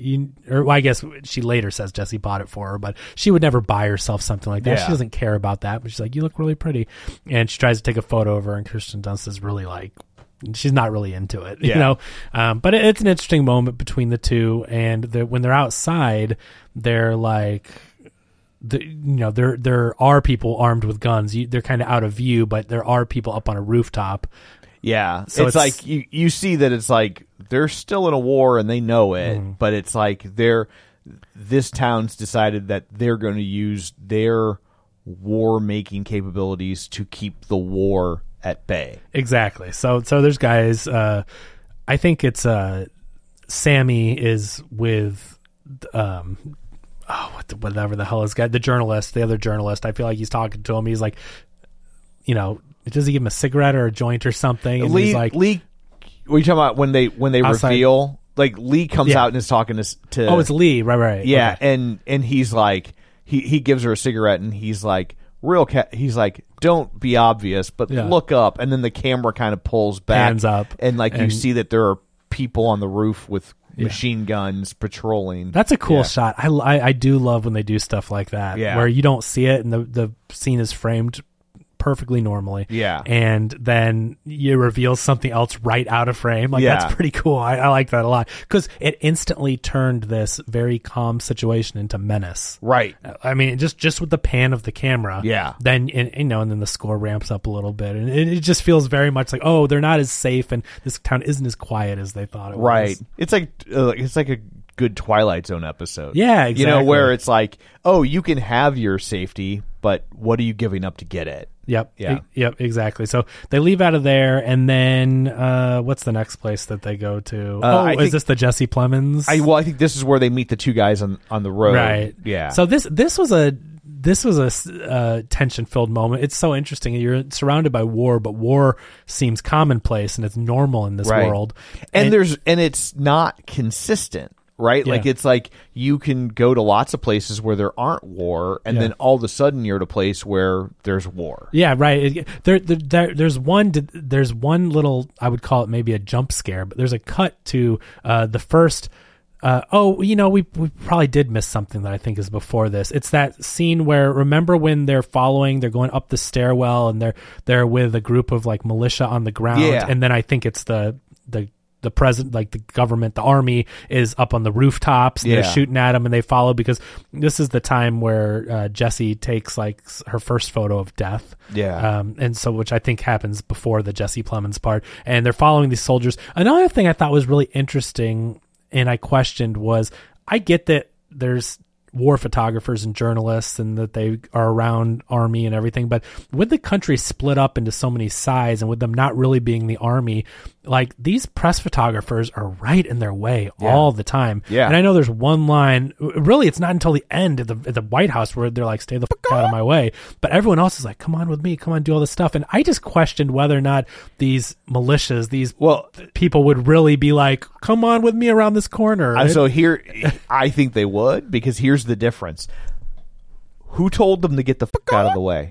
I guess she later says Jesse bought it for her, but she would never buy herself something like that. She doesn't care about that, but she's like, you look really pretty. And she tries to take a photo of her, and Kirsten Dunst is really like, she's not really into it, but it's an interesting moment between the two. And when they're outside, they're like, there are people armed with guns. They're kind of out of view, but there are people up on a rooftop. So it's like you see that it's like they're still in a war and they know it, but it's like this town's decided that they're going to use their war-making capabilities to keep the war at bay. Exactly. So there's guys. I think it's Sammy is with whatever the hell is guy, the journalist, the other journalist. I feel like he's talking to him. He's like, does he give him a cigarette or a joint or something? And he's like, Lee, what are you talking about when they outside. reveal? Like Lee comes out and is talking to oh, it's Lee, right? Yeah, okay. and he's like, he gives her a cigarette, and he's like, he's like, don't be obvious, but look up, and then the camera kind of pulls back, hands up, and like you see that there are people on the roof with machine guns patrolling. That's a cool shot. I do love when they do stuff like that, where you don't see it and the scene is framed perfectly normally. Yeah. And then you reveal something else right out of frame. Like that's pretty cool. I like that a lot because it instantly turned this very calm situation into menace. Right. I mean, just with the pan of the camera. Yeah. Then and then the score ramps up a little bit, and it just feels very much like, oh, they're not as safe, and this town isn't as quiet as they thought it was. Right. It's like a good Twilight Zone episode. Yeah, exactly. You know, where it's like, oh, you can have your safety, but what are you giving up to get it? Yep. Yeah. Yep. Exactly. So they leave out of there, and then what's the next place that they go to? Is this the Jesse Plemons? I think this is where they meet the two guys on the road. Right. Yeah. So this was a tension-filled moment. It's so interesting. You're surrounded by war, but war seems commonplace and it's normal in this world. And it's not consistent. Right? Yeah. Like, it's like you can go to lots of places where there aren't war, and then all of a sudden you're at a place where there's war. Yeah, right. There's one little, I would call it maybe a jump scare, but there's a cut to the first. We probably did miss something that I think is before this. It's that scene where, remember when they're going up the stairwell, and they're with a group of like militia on the ground, and then I think it's the president, like the government, the army is up on the rooftops, and they're shooting at them, and they follow, because this is the time where Jessie takes like her first photo of death. Yeah. And so, which I think happens before the Jesse Plemons part, and they're following these soldiers. Another thing I thought was really interesting, and I questioned, was, I get that there's war photographers and journalists and that they are around army and everything, but with the country split up into so many sides, and with them not really being the army, like, these press photographers are right in their way all the time. Yeah. And I know there's one line, really it's not until the end at the White House where they're like, stay the fuck out of my way, but everyone else is like, come on with me, come on, do all this stuff. And I just questioned whether or not these militias, people would really be like, come on with me around this corner. So here, I think they would, because here's the difference. Who told them to get the fuck out of the way?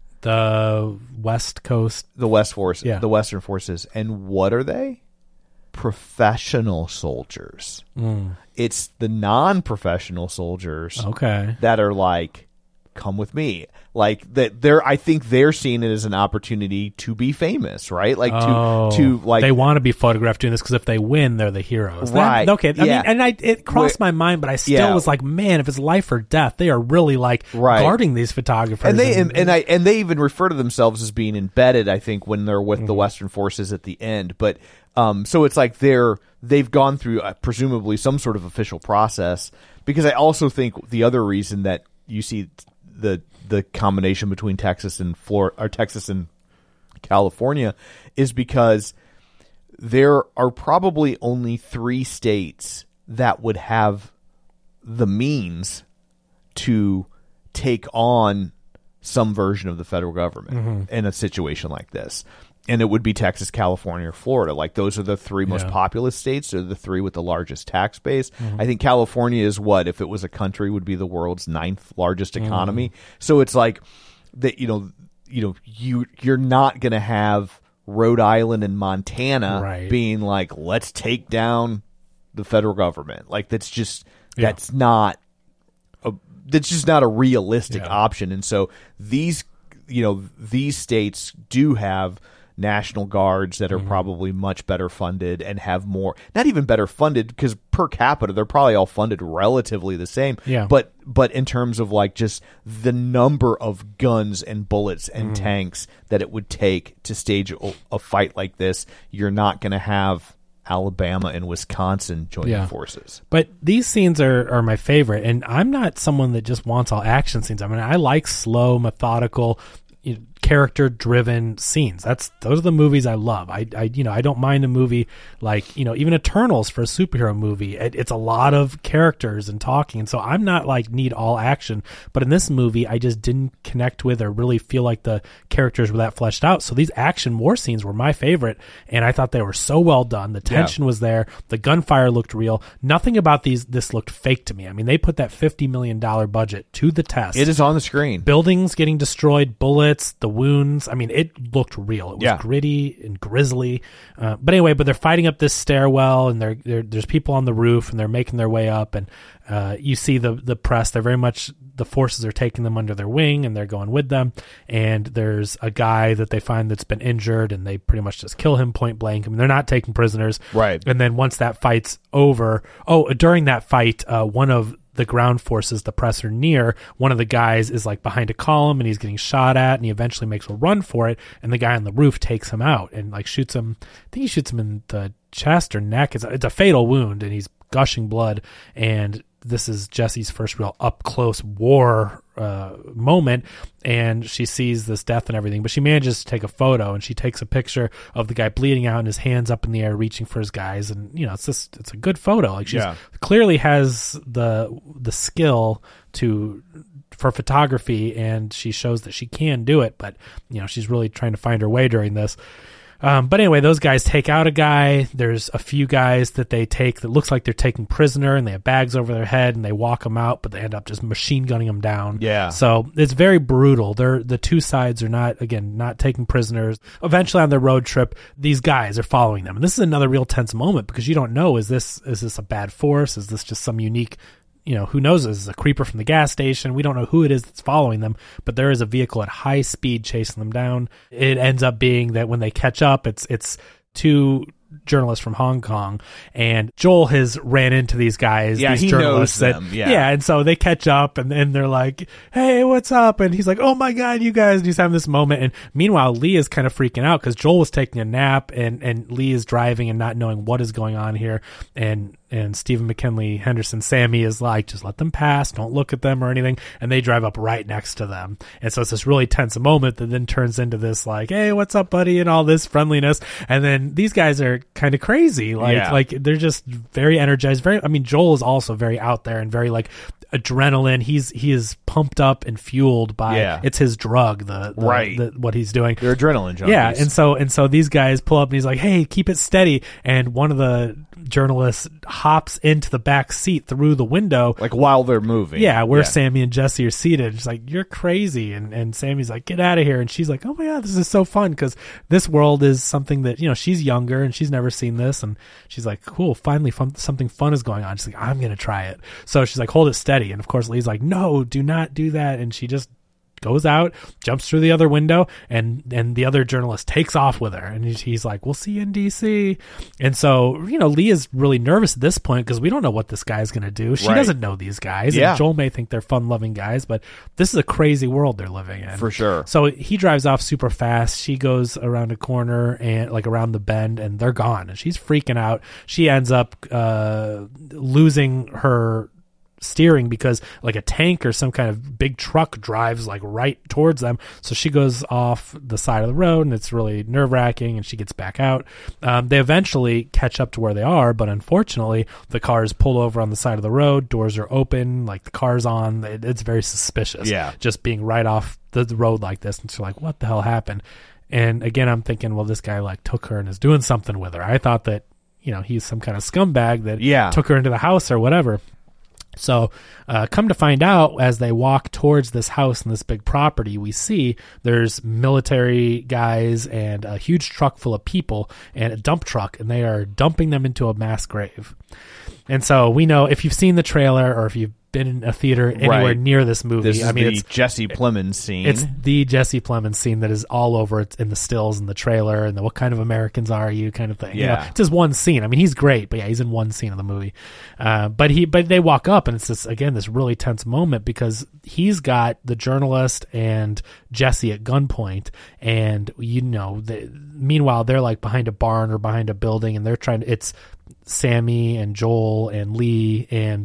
The West Coast, the Western forces. And what are they? Professional soldiers. It's the non-professional soldiers that are like, come with me. Like, that I think they're seeing it as an opportunity to be famous, right? Like, to like, they want to be photographed doing this because if they win, they're the heroes. Right. I mean, and it crossed my mind, but I still was like, man, if it's life or death, they are really like guarding these photographers. And they even refer to themselves as being embedded, I think, when they're with the Western forces at the end. But so it's like they've gone through presumably some sort of official process, because I also think the other reason that you see the combination between Texas and Texas and California is because there are probably only 3 states that would have the means to take on some version of the federal government in a situation like this. And it would be Texas, California, or Florida. Like, those are the 3 most populous states. They're the 3 with the largest tax base. I think California is if it was a country, would be the world's 9th largest economy. So it's like that, you're not going to have Rhode Island and Montana being like, let's take down the federal government. Like, that's just not a realistic option. And so these states do have National Guards that are probably much better funded and have more, not even better funded, because per capita they're probably all funded relatively the same. Yeah. But in terms of like just the number of guns and bullets and tanks that it would take to stage a fight like this, you're not going to have Alabama and Wisconsin joining forces. But these scenes are my favorite, and I'm not someone that just wants all action scenes. I mean, I like slow, methodical, character-driven scenes. Those are the movies I love. I don't mind a movie like, even Eternals for a superhero movie. It's a lot of characters and talking, and so I'm not like need all action. But in this movie, I just didn't connect with or really feel like the characters were that fleshed out. So these action war scenes were my favorite, and I thought they were so well done. The tension was there. The gunfire looked real. Nothing about this looked fake to me. I mean, they put that $50 million budget to the test. It is on the screen. Buildings getting destroyed, bullets, the wounds. I mean, it looked real. It was gritty and grisly. But they're fighting up this stairwell, and there's people on the roof, and they're making their way up. And you see the press. They're very much, the forces are taking them under their wing, and they're going with them. And there's a guy that they find that's been injured, and they pretty much just kill him point blank. I mean, they're not taking prisoners. Right. And then once that fight's over, during that fight, one of the ground forces, the Presser near, one of the guys is like behind a column, and he's getting shot at, and he eventually makes a run for it, and the guy on the roof takes him out and like shoots him. I think he shoots him in the chest or neck. It's a fatal wound, and he's gushing blood. And this is Jesse's first real up close war moment, and she sees this death and everything, but she manages to take a photo, and she takes a picture of the guy bleeding out and his hands up in the air reaching for his guys. And it's a good photo. Like, she's clearly has the skill for photography, and she shows that she can do it, but she's really trying to find her way during this. But anyway, those guys take out a guy. There's a few guys that they take that looks like they're taking prisoner, and they have bags over their head, and they walk them out, but they end up just machine gunning them down. Yeah. So it's very brutal. The two sides are not taking prisoners. Eventually on their road trip, these guys are following them. And this is another real tense moment, because you don't know, is this a bad force? Is this just some unique, who knows? This is a creeper from the gas station. We don't know who it is that's following them, but there is a vehicle at high speed chasing them down. It ends up being that when they catch up, it's two journalists from Hong Kong, and Joel has ran into these guys. Yeah, these he journalists knows them. and so they catch up, and they're like, "Hey, what's up?" And he's like, "Oh my God, you guys!" And he's having this moment. And meanwhile, Lee is kind of freaking out because Joel was taking a nap, and Lee is driving and not knowing what is going on here. And Stephen McKinley Henderson, Sammy, is like, just let them pass, don't look at them or anything. And they drive up right next to them. And so it's this really tense moment that then turns into this like, "Hey, what's up, buddy?" and all this friendliness. And then these guys are kind of crazy. Like they're just very energized. Joel is also very out there and very like adrenaline. He is pumped up and fueled by it's his drug, what he's doing. They're adrenaline junkies. Yeah, and so these guys pull up, and he's like, "Hey, keep it steady." And one of the journalists hops into the back seat through the window, like while they're moving. Yeah, where Sammy and Jesse are seated. She's like, "You're crazy," and Sammy's like, "Get out of here!" And she's like, "Oh my God, this is so fun," because this world is something that she's younger and she's never seen this, and she's like, "Cool, finally something fun is going on." She's like, "I'm gonna try it." So she's like, "Hold it steady," and of course Lee's like, "No, do not do that," and she just goes out, jumps through the other window, and the other journalist takes off with her, and he's like, "We'll see you in DC." And so Lee is really nervous at this point because we don't know what this guy's going to do. She doesn't know these guys, and Joel may think they're fun-loving guys, but this is a crazy world they're living in, for sure. So he drives off super fast. She goes around a corner and like around the bend, and they're gone, and she's freaking out. She ends up losing her steering because like a tank or some kind of big truck drives like right towards them, so she goes off the side of the road, and it's really nerve-wracking, and she gets back out. They eventually catch up to where they are, but unfortunately the cars pull over on the side of the road, doors are open, like the car's on. It's very suspicious, just being right off the road like this, and so like, what the hell happened? And again, I'm thinking, well, this guy like took her and is doing something with her. I thought that he's some kind of scumbag that took her into the house or whatever. So come to find out, as they walk towards this house and this big property, we see there's military guys and a huge truck full of people and a dump truck, and they are dumping them into a mass grave. And so we know, if you've seen the trailer or if you've been in a theater anywhere near this movie. This is the Jesse Plemons scene. It's the Jesse Plemons scene that is all over. It's in the stills and the trailer and the "what kind of Americans are you" kind of thing. Yeah. It's just one scene. I mean, he's great, but he's in one scene of the movie. But they walk up, and it's this really tense moment because he's got the journalist and Jesse at gunpoint, and meanwhile they're like behind a barn or behind a building, and they're it's Sammy and Joel and Lee and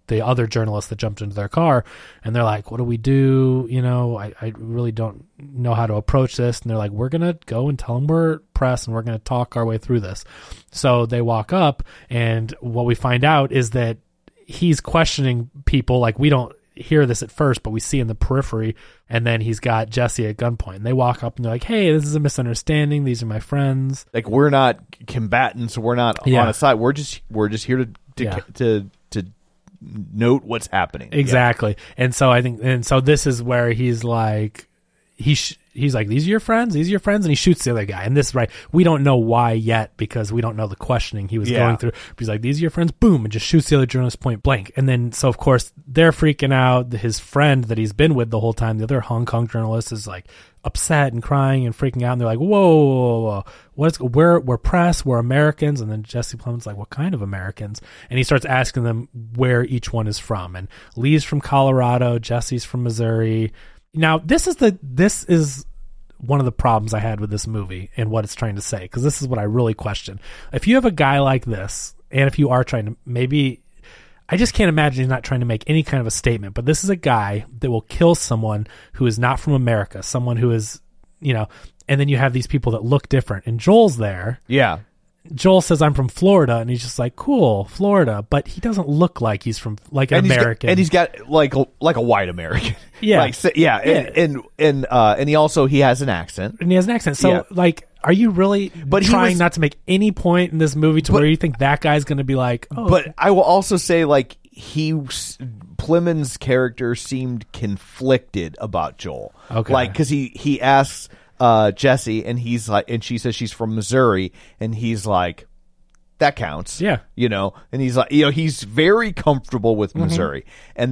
the other journalists that jumped into their car, and they're like, what do we do? You know, I really don't know how to approach this. And they're like, we're going to go and tell them we're press and we're going to talk our way through this. So they walk up, and what we find out is that he's questioning people. Like, we don't hear this at first, but we see in the periphery, and then he's got Jesse at gunpoint, and they walk up and they're like, hey, this is a misunderstanding. These are my friends. Like, we're not combatants. We're not on a side. We're just here to note what's happening. Exactly. And so I think, and so this is where he's like, he's like, these are your friends, and he shoots the other guy. And this, right, we don't know why yet, because we don't know the questioning he was going through. But he's like, these are your friends, boom, and just shoots the other journalist point blank. And then, so of course, they're freaking out. His friend that he's been with the whole time, the other Hong Kong journalist, is like upset and crying and freaking out. And they're like, whoa. We're press, we're Americans. And then Jesse Plemons like, what kind of Americans? And he starts asking them where each one is from. And Lee's from Colorado, Jesse's from Missouri. Now, this is one of the problems I had with this movie and what it's trying to say, because this is what I really question. If you have a guy like this, and if you are trying to, maybe, I just can't imagine he's not trying to make any kind of a statement, but this is a guy that will kill someone who is not from America, someone who is, you know, and then you have these people that look different, and Joel's there. Yeah. Joel says, I'm from Florida, and he's just like, cool, Florida, but he doesn't look like he's from, like, an American. He's got like a white American. Yeah. And he also, he has an accent. And he has an accent. So, like, are you really trying not to make any point in this movie where you think that guy's going to be like, oh. But I will also say, like, Plemons' character seemed conflicted about Joel. Okay. Like, because he asks Jesse, and he's like, and she says she's from Missouri, and he's like, that counts. Yeah. You know, and he's like, you know, he's very comfortable with Missouri. And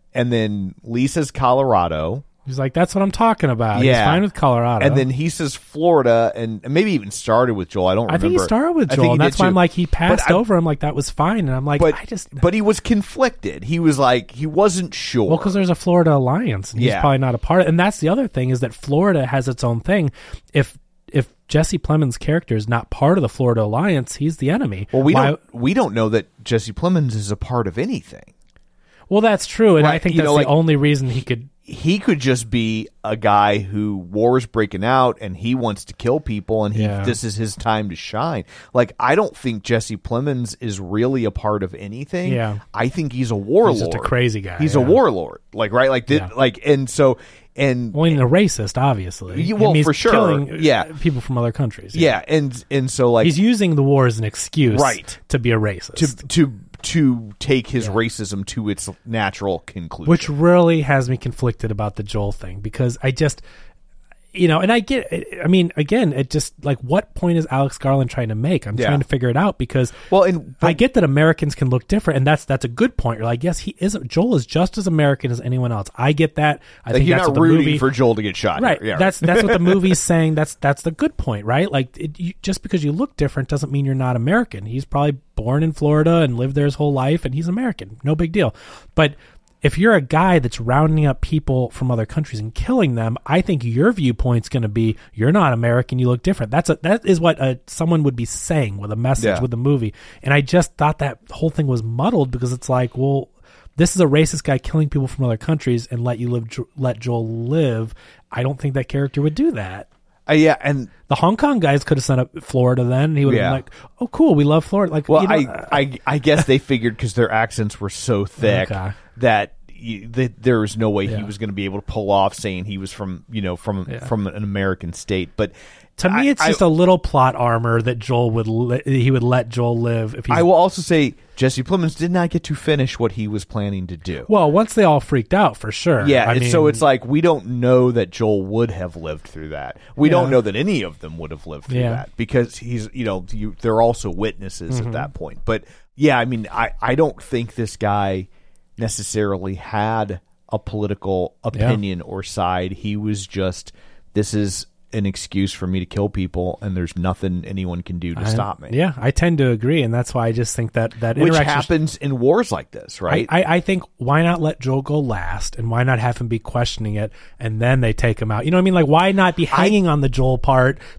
then Lee says Colorado. He's like, that's what I'm talking about. Yeah. He's fine with Colorado. And then he says Florida, and maybe even started with Joel. I don't remember. I think he started with Joel, and that's why I'm like, he passed over him like that was fine. And I'm like, But he was conflicted. He was like, he wasn't sure. Well, because there's a Florida alliance, and he's probably not a part of it. And that's the other thing, is that Florida has its own thing. If Jesse Plemons' character is not part of the Florida alliance, he's the enemy. Well, we don't know that Jesse Plemons is a part of anything. Well, that's true, and right. I think that's the only reason he could just be a guy who war's breaking out and he wants to kill people, and this is his time to shine. Like, I don't think Jesse Plemons is really a part of anything. Yeah. I think he's a warlord. He's just a crazy guy. He's a warlord. Like, right? Like, and so. And well, he's a racist, obviously. Well, for sure, killing people from other countries. Yeah, and so, like, he's using the war as an excuse, right, to be a racist, to take his racism to its natural conclusion, which really has me conflicted about the Joel thing, because I just, you know, and I get it. I mean, again, it just, like, what point is Alex Garland trying to make? I'm trying to figure it out, because I get that Americans can look different, and that's a good point. You're like, yes, he is. Joel is just as American as anyone else. I get that. I think you're that's not what the rooting movie, for Joel to get shot, right? Yeah. That's what the movie's saying. That's the good point, right? Like, just because you look different doesn't mean you're not American. He's probably born in Florida and lived there his whole life, and he's American. No big deal. But if you're a guy that's rounding up people from other countries and killing them, I think your viewpoint's going to be, you're not American, you look different. That is what someone would be saying with a message with the movie. And I just thought that whole thing was muddled, because it's like, well, this is a racist guy killing people from other countries, and let Joel live. I don't think that character would do that. And the Hong Kong guys could have sent up Florida then, and he would have been like, oh, cool, we love Florida. Like, well, I guess they figured, because their accents were so thick that there was no way he was going to be able to pull off saying he was from an American state. But to me, it's just a little plot armor that Joel would let Joel live. If I will also say, Jesse Plemons did not get to finish what he was planning to do. Well, once they all freaked out, for sure. Yeah, so it's like, we don't know that Joel would have lived through that. We don't know that any of them would have lived through that, because he's, they're also witnesses at that point. But yeah, I mean, I don't think this guy necessarily had a political opinion or side. He was just, this is an excuse for me to kill people, and there's nothing anyone can do to stop me. Yeah, I tend to agree, and that's why I just think that which interaction happens in wars like this, right? I think, why not let Joel go last, and why not have him be questioning it, and then they take him out? You know what I mean? Like, why not be hanging on the Joel part,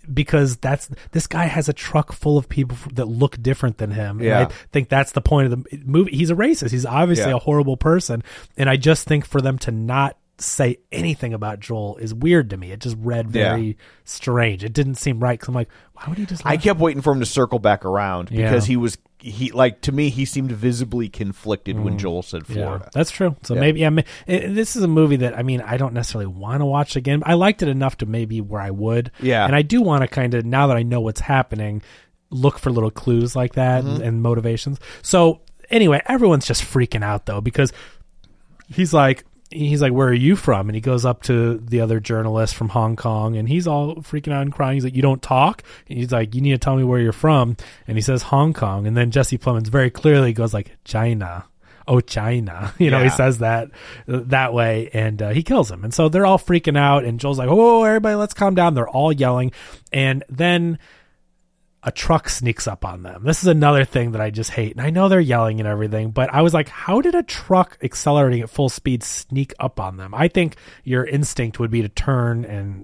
because this guy has a truck full of people that look different than him. Yeah. And I think that's the point of the movie. He's a racist. He's obviously a horrible person. And I just think for them to not say anything about Joel is weird to me. It just read very strange. It didn't seem right, because I'm like, why would he just I kept waiting for him to circle back around, because he like, to me, he seemed visibly conflicted when Joel said Florida. Yeah, that's true. So maybe this is a movie that, I mean, I don't necessarily want to watch again. I liked it enough to maybe where I would. Yeah. And I do want to kind of, now that I know what's happening, look for little clues like that and motivations. So anyway, everyone's just freaking out though, because he's like, where are you from? And he goes up to the other journalist from Hong Kong, and he's all freaking out and crying. He's like, you don't talk? And he's like, you need to tell me where you're from. And he says Hong Kong. And then Jesse Plemons very clearly goes like, China. Oh, China. He says that way, and he kills him. And so they're all freaking out, and Joel's like, whoa, everybody, let's calm down. They're all yelling. And then a truck sneaks up on them. This is another thing that I just hate. And I know they're yelling and everything, but I was like, how did a truck accelerating at full speed sneak up on them? I think your instinct would be to turn and...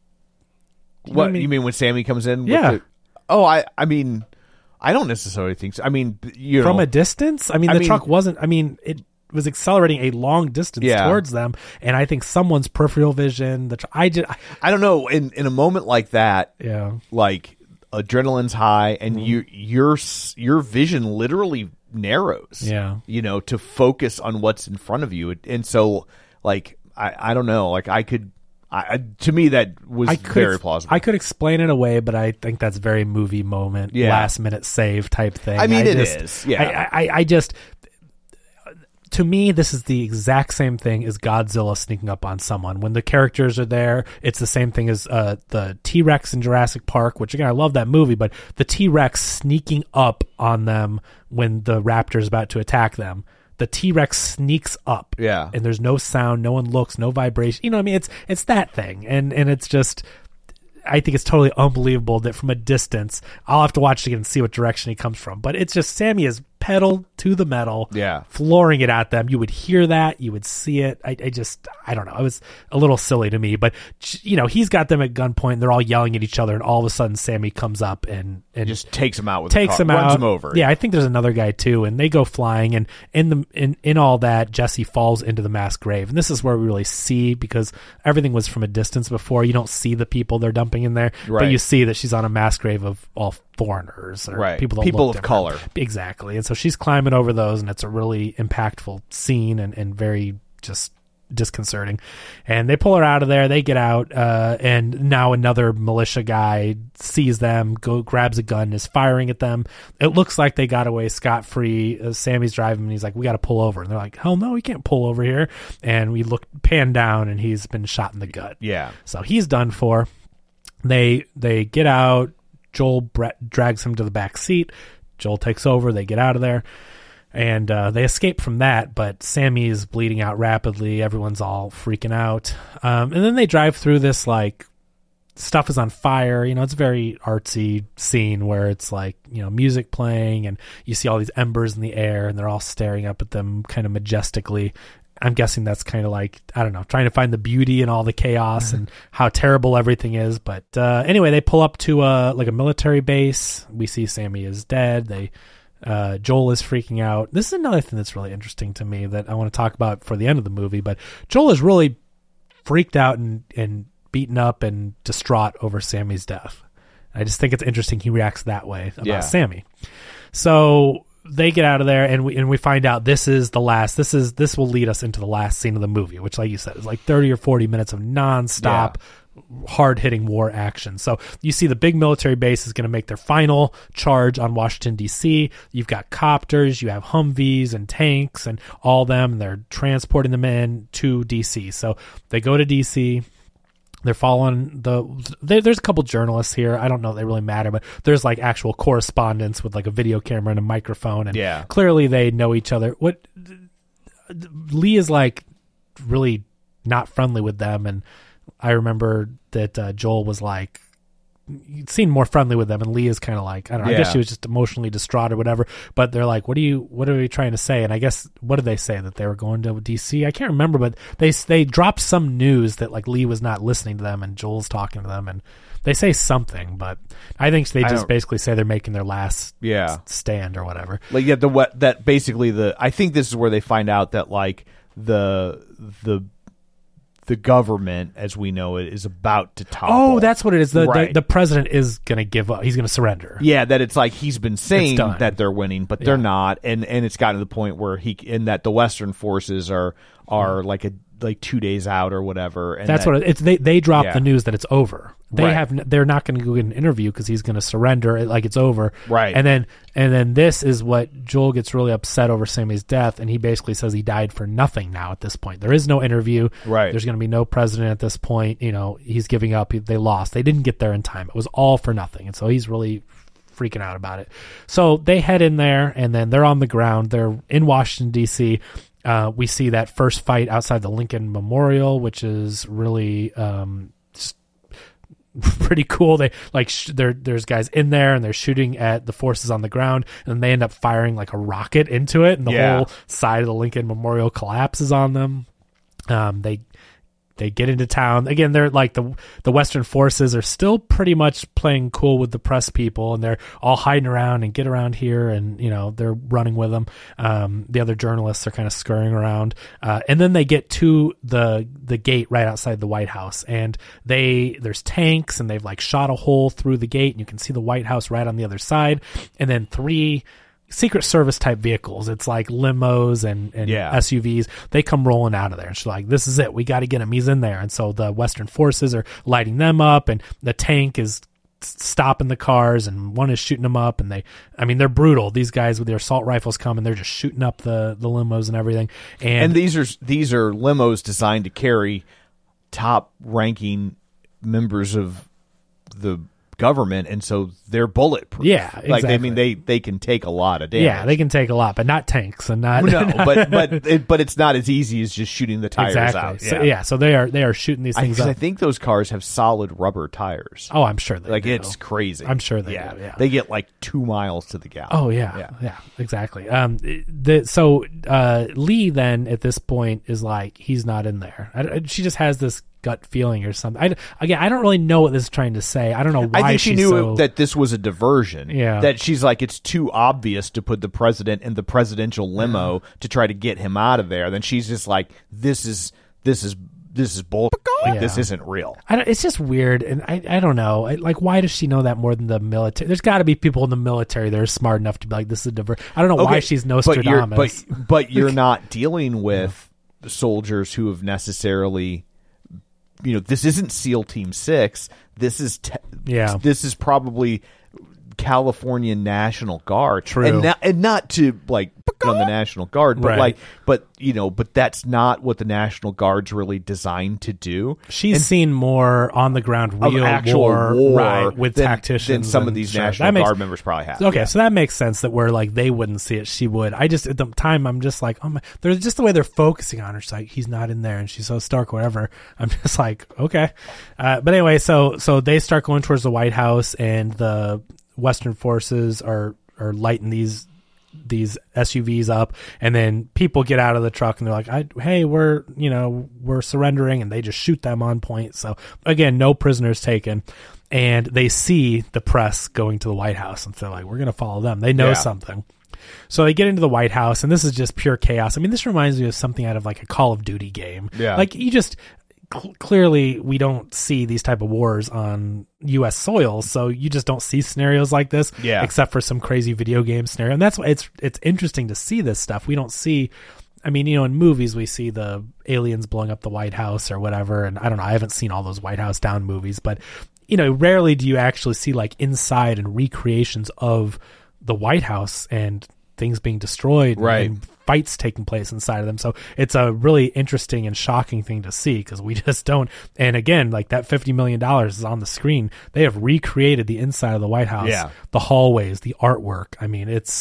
What you mean when Sammy comes in? Yeah. I mean, I don't necessarily think so. I mean, from a distance? I mean, the truck wasn't... I mean, it was accelerating a long distance towards them, and I think someone's peripheral vision... I don't know. In a moment like that, like... adrenaline's high, and your vision literally narrows. To focus on what's in front of you, and so like I don't know, like to me that was very plausible. I could explain it away, but I think that's very movie moment, last minute save type thing. I mean, it is. Yeah, I just. To me, this is the exact same thing as Godzilla sneaking up on someone. When the characters are there, it's the same thing as the T-Rex in Jurassic Park, which, again, I love that movie, but the T-Rex sneaking up on them when the raptor's about to attack them. The T-Rex sneaks up, and there's no sound, no one looks, no vibration. You know what I mean? It's that thing, and it's just... I think it's totally unbelievable that from a distance, I'll have to watch it again and see what direction he comes from. But it's just Sammy is pedal to the metal, flooring it at them. You would hear that, you would see it. I don't know. It was a little silly to me, but he's got them at gunpoint. They're all yelling at each other, and all of a sudden Sammy comes up and just takes him out. Runs him over. Yeah, I think there's another guy too, and they go flying. And in all that, Jesse falls into the mass grave, and this is where we really see, because everything was from a distance before. You don't see the people they're dumping in there, but you see that she's on a mass grave of all foreigners or people of color. Exactly. And so she's climbing over those, and it's a really impactful scene and very just disconcerting. And they pull her out of there, they get out, and now another militia guy sees them, grabs a gun, is firing at them. It looks like they got away scot-free. Sammy's driving, and he's like, we got to pull over. And they're like, hell no, we can't pull over here. And we pan down, and he's been shot in the gut. Yeah. So he's done for. They get out. Joel drags him to the back seat. Joel takes over. They get out of there, and they escape from that. But Sammy is bleeding out rapidly. Everyone's all freaking out. And then they drive through this, like, stuff is on fire. It's a very artsy scene where it's like, music playing, and you see all these embers in the air, and they're all staring up at them kind of majestically. I'm guessing that's kind of like, I don't know, trying to find the beauty in all the chaos and how terrible everything is. But anyway, they pull up to a military base. We see Sammy is dead. Joel is freaking out. This is another thing that's really interesting to me that I want to talk about for the end of the movie. But Joel is really freaked out and beaten up and distraught over Sammy's death. I just think it's interesting he reacts that way about Sammy. So they get out of there, and we find out this is the last. This will lead us into the last scene of the movie, which, like you said, is like 30 or 40 minutes of nonstop, hard-hitting war action. So you see the big military base is going to make their final charge on Washington, D.C. You've got copters, you have Humvees and tanks and all them. And they're transporting them in to D.C. So they go to D.C., they're following there's a couple journalists here. I don't know if they really matter, but there's like actual correspondence with like a video camera and a microphone. And clearly they know each other. Lee is like really not friendly with them. And I remember that Joel was like, seem more friendly with them, and Lee is kind of like, I don't know, I guess Yeah. she was just emotionally distraught or whatever, but they're like, what are we trying to say? And I guess, what did they say, that they were going to DC? I can't remember, but they dropped some news that like Lee was not listening to them and Joel's talking to them, and they say something, but I think they just basically say they're making their last stand or whatever. Like, yeah, that basically I think this is where they find out that like the government as we know it is about to topple. Oh, that's what it is. Right. The president is going to give up. He's going to surrender. Yeah, that it's like he's been saying done. that they're winning, but they're not, and it's gotten to the point where that the Western forces are like 2 days out or whatever. And that's what it's. They dropped the news that it's over. Right. They're not going to go get an interview because he's going to surrender. Like it's over. Right. And then this is what Joel gets really upset over Sammy's death, and he basically says he died for nothing now at this point. There is no interview. Right. There's going to be no president at this point. You know, he's giving up. They lost. They didn't get there in time. It was all for nothing. And so he's really freaking out about it. So they head in there, and then they're on the ground. They're in Washington, D.C. We see that first fight outside the Lincoln Memorial, which is really pretty cool. They there's guys in there, and they're shooting at the forces on the ground, and they end up firing like a rocket into it, and the whole side of the Lincoln Memorial collapses on them. They get into town again. They're like the Western forces are still pretty much playing cool with the press people, and they're all hiding around and get around here, and you know they're running with them. The other journalists are kind of scurrying around, and then they get to the gate right outside the White House, and there's tanks, and they've like shot a hole through the gate, and you can see the White House right on the other side, and then 3 Secret Service type vehicles. It's like limos and SUVs. They come rolling out of there. And she's like, this is it. We got to get him. He's in there. And so the Western forces are lighting them up, and the tank is stopping the cars, and one is shooting them up. And they're brutal. These guys with their assault rifles come, and they're just shooting up the limos and everything. And these are limos designed to carry top ranking members of the government, and so they're bulletproof. Yeah, exactly. Like, I mean, they can take a lot of damage. Yeah, they can take a lot, but not tanks, and not no. but it's not as easy as just shooting the tires out. So they are shooting these things up. I think those cars have solid rubber tires. Oh, I'm sure they do. It's crazy. I'm sure they do. Yeah, they get like 2 miles to the gallon. Oh yeah, exactly. Lee then at this point is like, he's not in there. She just has this gut feeling or something. I don't really know what this is trying to say. I don't know why. I think she knew that this was a diversion. Yeah. That she's like, it's too obvious to put the president in the presidential limo to try to get him out of there. Then she's just like, this is bull. Like, this isn't real. It's just weird, and I don't know. Why does she know that more than the military? There's got to be people in the military that are smart enough to be like, this is a diversion. I don't know why she's Nostradamus. But you're not dealing with soldiers who have necessarily. You know, this isn't SEAL Team 6. This is this is probably California National Guard. True. And not to like on the National Guard, but right. but that's not what the National Guard's really designed to do. She's seen more on the ground real actual war right, with tacticians than some of these National Guard members probably have. Okay, so that makes sense that where like they wouldn't see it, she would. I just at the time I'm just like, oh my, there's just the way they're focusing on her. She's like, he's not in there, and she's so stark, whatever. I'm just like, okay, but anyway, so they start going towards the White House, and the Western forces are lighting these SUVs up, and then people get out of the truck and they're like, hey, we're surrendering, and they just shoot them on point. So again, no prisoners taken, and they see the press going to the White House, and so they're like, we're going to follow them. They know something. So they get into the White House, and this is just pure chaos. I mean, this reminds me of something out of like a Call of Duty game. Yeah. Like you just clearly we don't see these type of wars on U.S. soil, so you just don't see scenarios like this, except for some crazy video game scenario. And that's why it's interesting to see this stuff. We don't see, I mean, in movies we see the aliens blowing up the White House or whatever, and I don't know, I haven't seen all those White House Down movies, but rarely do you actually see like inside and recreations of the White House and things being destroyed, right, and fights taking place inside of them. So it's a really interesting and shocking thing to see, because we just don't. And again, like that $50 million is on the screen. They have recreated the inside of the White House, the hallways, the artwork. I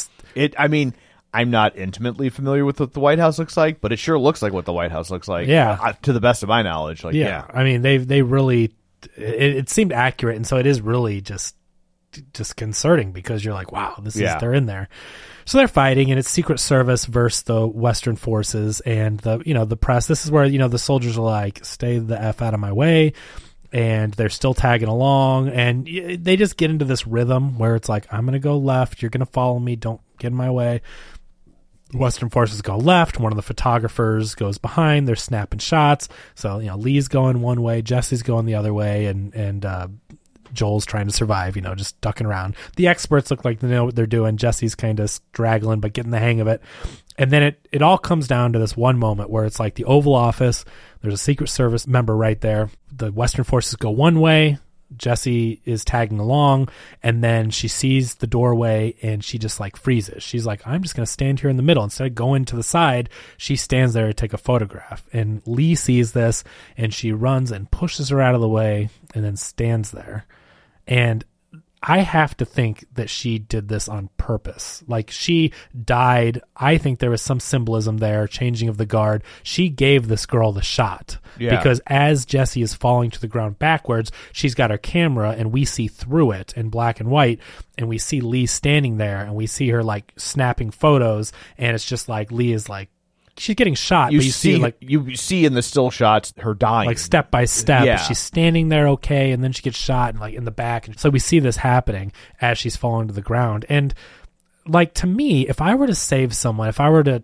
mean, I'm not intimately familiar with what the White House looks like, but it sure looks like what the White House looks like. Yeah, to the best of my knowledge. I mean, they really it seemed accurate, and so it is really just disconcerting because you're like, wow, they're in there. So they're fighting, and it's Secret Service versus the Western forces and the press. This is where, the soldiers are like, stay the F out of my way. And they're still tagging along, and they just get into this rhythm where it's like, I'm going to go left. You're going to follow me. Don't get in my way. Western forces go left. One of the photographers goes behind. They're snapping shots. So, Lee's going one way, Jesse's going the other way, and Joel's trying to survive, just ducking around. The experts look like they know what they're doing. Jesse's kind of straggling, but getting the hang of it. And then it all comes down to this one moment where it's like the Oval Office. There's a Secret Service member right there. The Western forces go one way. Jesse is tagging along, and then she sees the doorway and she just like freezes. She's like, I'm just going to stand here in the middle. Instead of going to the side, she stands there to take a photograph. And Lee sees this, and she runs and pushes her out of the way and then stands there. And I have to think that she did this on purpose. Like, she died. I think there was some symbolism there, changing of the guard. She gave this girl the shot. Yeah. Because as Jesse is falling to the ground backwards, she's got her camera, and we see through it in black and white, and we see Lee standing there, and we see her like snapping photos, and it's just like Lee is like, she's getting shot, but you see in the still shots her dying, like step by step. Yeah. She's standing there, okay, and then she gets shot, and like in the back. And so we see this happening as she's falling to the ground. And like, to me, if I were to save someone, if I were to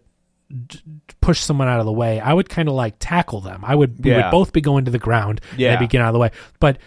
push someone out of the way, I would kind of like tackle them. We would both be going to the ground, and they'd be getting out of the way. But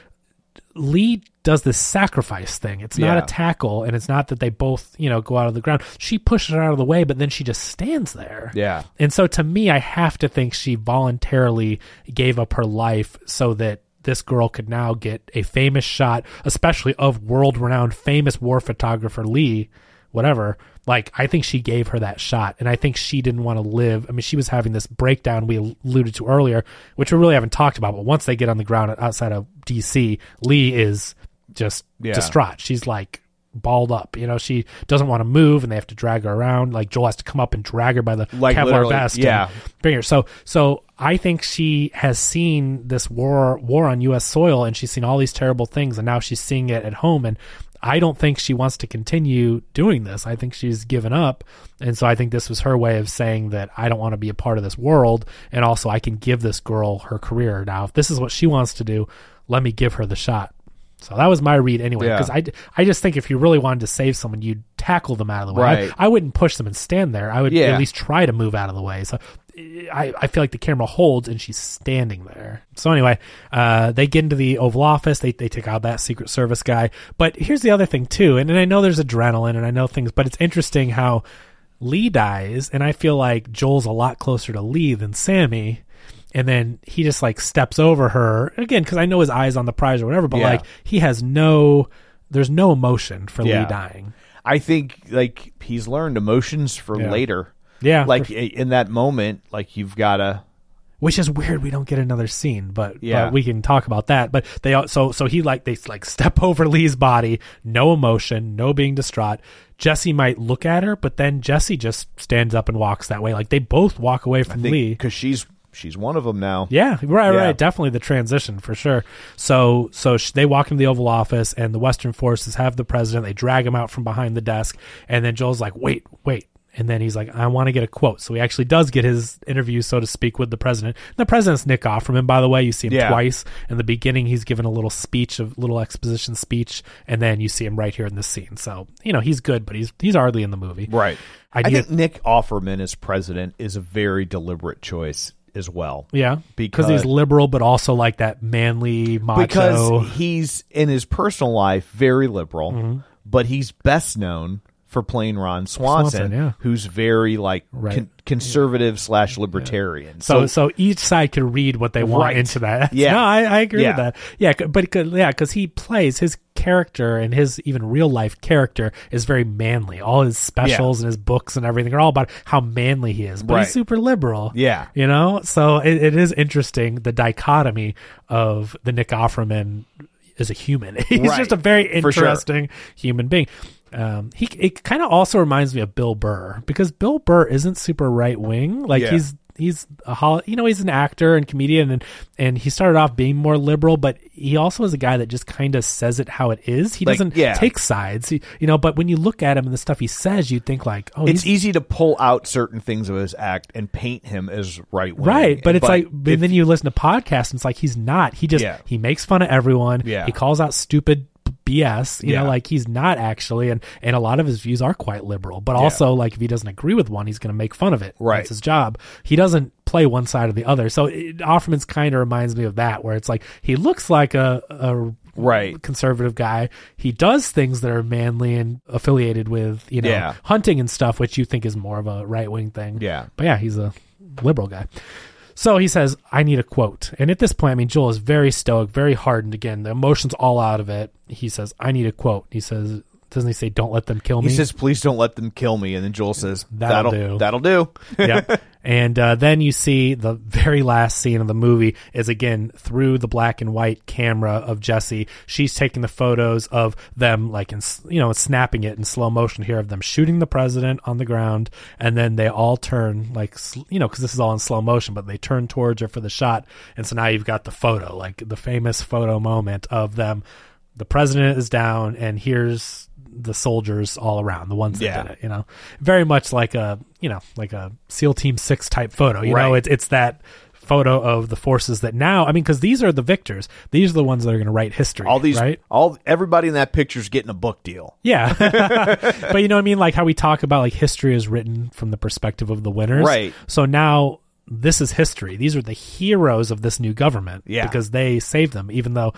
Lee does this sacrifice thing. It's not a tackle, and it's not that they both, go out of the ground. She pushes her out of the way, but then she just stands there. Yeah. And so to me, I have to think she voluntarily gave up her life so that this girl could now get a famous shot, especially of world-renowned famous war photographer Lee, whatever. Like, I think she gave her that shot, and I think she didn't want to live. I mean, she was having this breakdown we alluded to earlier, which we really haven't talked about, but once they get on the ground outside of D.C., Lee is just distraught. She's like balled up. She doesn't want to move, and they have to drag her around. Like, Joel has to come up and drag her by the Kevlar vest and bring her. So I think she has seen this war on U.S. soil, and she's seen all these terrible things, and now she's seeing it at home, and I don't think she wants to continue doing this. I think she's given up. And so I think this was her way of saying that I don't want to be a part of this world. And also, I can give this girl her career. Now, if this is what she wants to do, let me give her the shot. So that was my read anyway. Because I just think if you really wanted to save someone, you'd tackle them out of the way. Right. I wouldn't push them and stand there. I would at least try to move out of the way. So I feel like the camera holds, and she's standing there. So anyway, they get into the Oval Office. They take out that Secret Service guy. But here's the other thing too, and I know there's adrenaline, and I know things, but it's interesting how Lee dies, and I feel like Joel's a lot closer to Lee than Sammy. And then he just like steps over her again, because I know his eye's on the prize or whatever, but like he has there's no emotion for Lee dying. I think like he's learned emotions for later. Yeah. Like in that moment, like you've got to. Which is weird. We don't get another scene, but we can talk about that. But they step over Lee's body, no emotion, no being distraught. Jesse might look at her, but then Jesse just stands up and walks that way. Like they both walk away from Lee because she's one of them now. Yeah, right. Definitely the transition for sure. So they walk into the Oval Office, and the Western forces have the president. They drag him out from behind the desk, and then Joel's like, wait. And then he's like, I want to get a quote. So he actually does get his interview, so to speak, with the president. And the president's Nick Offerman, by the way. You see him twice. In the beginning, he's given a little exposition speech, and then you see him right here in this scene. So, he's good, but he's hardly in the movie. Right. I think Nick Offerman as president is a very deliberate choice as well. Yeah. Because he's liberal, but also like that manly, macho. Because he's, in his personal life, very liberal, but he's best known for playing Ron Swanson, who's very conservative / libertarian. So each side can read what they want into that. Yeah, no, I agree with that. Yeah, but because he plays his character, and his even real life character is very manly. All his specials and his books and everything are all about how manly he is. But he's super liberal. Yeah, So it is interesting, the dichotomy of the Nick Offerman as a human. He's just a very interesting human being. It kind of also reminds me of Bill Burr, because Bill Burr isn't super right wing. Like he's an actor and comedian, and he started off being more liberal, but he also is a guy that just kind of says it how it is. He doesn't take sides, but when you look at him and the stuff he says, you think like, oh, it's easy to pull out certain things of his act and paint him as right-wing. Right, but then you listen to podcasts and it's like he's not. He just he makes fun of everyone. Yeah. He calls out stupid BS, like he's not actually, and a lot of his views are quite liberal, but also like if he doesn't agree with one, he's going to make fun of it. Right. That's his job. He doesn't play one side or the other. So Offerman's kind of reminds me of that, where it's like he looks like a conservative guy. He does things that are manly and affiliated with, hunting and stuff, which you think is more of a right-wing thing. Yeah. But yeah, he's a liberal guy. So he says, I need a quote. And at this point, I mean, Joel is very stoic, very hardened. Again, the emotion's all out of it. He says, I need a quote. He says, doesn't he say, don't let them kill me? He says, please don't let them kill me. And then Joel says, That'll do. That'll do. Yeah. And then you see the very last scene of the movie is, again, through the black and white camera of Jesse. She's taking the photos of them, like, snapping it in slow motion here of them shooting the president on the ground. And then they all turn, like, because this is all in slow motion, but they turn towards her for the shot. And so now you've got the photo, like the famous photo moment of them. The president is down, and here's the soldiers all around, the ones that did it, very much like a SEAL Team 6 type photo, know, it's that photo of the forces that now, I mean, because these are the victors. These are the ones that are going to write history. All these, right? Everybody in that picture is getting a book deal. Yeah. But you know what I mean? Like how we talk about like history is written from the perspective of the winners. Right. So now this is history. These are the heroes of this new government because they saved them, even though,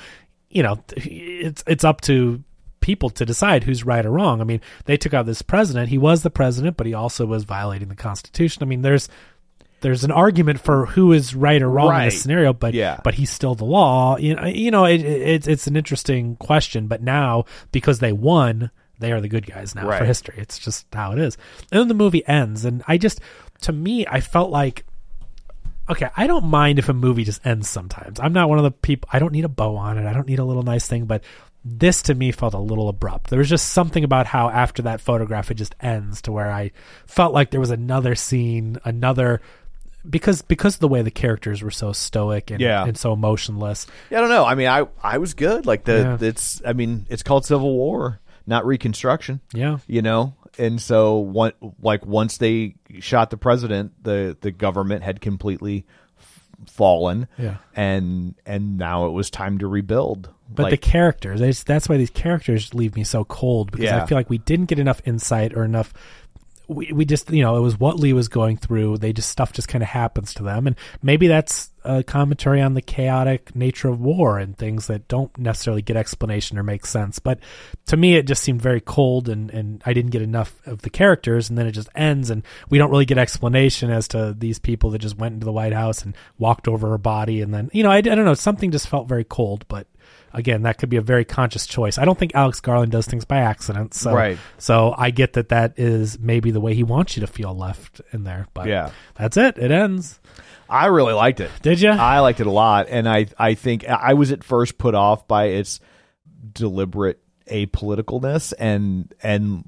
it's up to people to decide who's right or wrong. I mean, they took out this president. He was the president, but he also was violating the Constitution. I mean, there's an argument for who is right or wrong in this scenario, but he's still the law. It's an interesting question. But now, because they won, they are the good guys now for history. It's just how it is. And then the movie ends, and to me, I felt like, okay, I don't mind if a movie just ends sometimes. I'm not one of the people, I don't need a bow on it. I don't need a little nice thing, but this to me felt a little abrupt. There was just something about how after that photograph, it just ends to where I felt like there was another scene, because of the way the characters were so stoic and so emotionless. Yeah, I don't know. I mean, I was good. Like it's called Civil War, not Reconstruction. Yeah. And so once they shot the president, the government had completely fallen. Yeah. And now it was time to rebuild. But the characters, that's why these characters leave me so cold, because I feel like we didn't get enough insight or enough. We just, it was what Lee was going through. Stuff just kind of happens to them. And maybe that's a commentary on the chaotic nature of war and things that don't necessarily get explanation or make sense. But to me, it just seemed very cold, and I didn't get enough of the characters. And then it just ends, and we don't really get explanation as to these people that just went into the White House and walked over her body. And then, I don't know, something just felt very cold. But again, that could be a very conscious choice. I don't think Alex Garland does things by accident. So I get that is maybe the way he wants you to feel left in there. But that's it. It ends. I really liked it. Did you? I liked it a lot. And I think I was at first put off by its deliberate apoliticalness and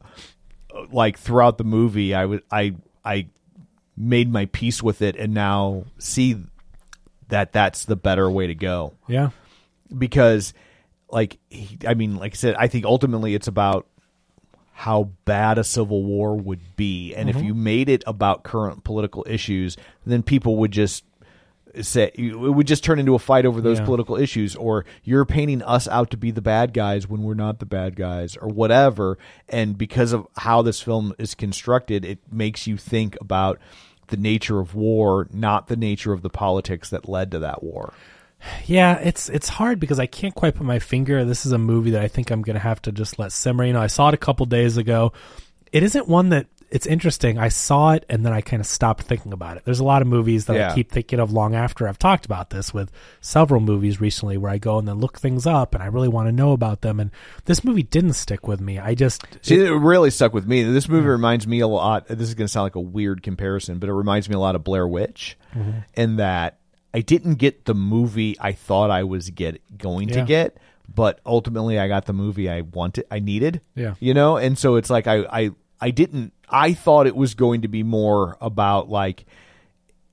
like throughout the movie, I made my peace with it and now see that that's the better way to go. Yeah. Because, like I said, I think ultimately it's about how bad a civil war would be. And if you made it about current political issues, then people would just say, it would just turn into a fight over those political issues, or you're painting us out to be the bad guys when we're not the bad guys, or whatever. And because of how this film is constructed, it makes you think about the nature of war, not the nature of the politics that led to that war. Yeah, it's hard because I can't quite put my finger. This is a movie that I think I'm going to have to just let simmer. I saw it a couple days ago. It isn't one that, it's interesting. I saw it and then I kind of stopped thinking about it. There's a lot of movies that I keep thinking of long after. I've talked about this with several movies recently where I go and then look things up and I really want to know about them. And this movie didn't stick with me. It really stuck with me. This movie reminds me a lot. This is going to sound like a weird comparison, but it reminds me a lot of Blair Witch in that I didn't get the movie I thought I was going to get, but ultimately I got the movie I needed. Yeah. And so it's like I thought it was going to be more about like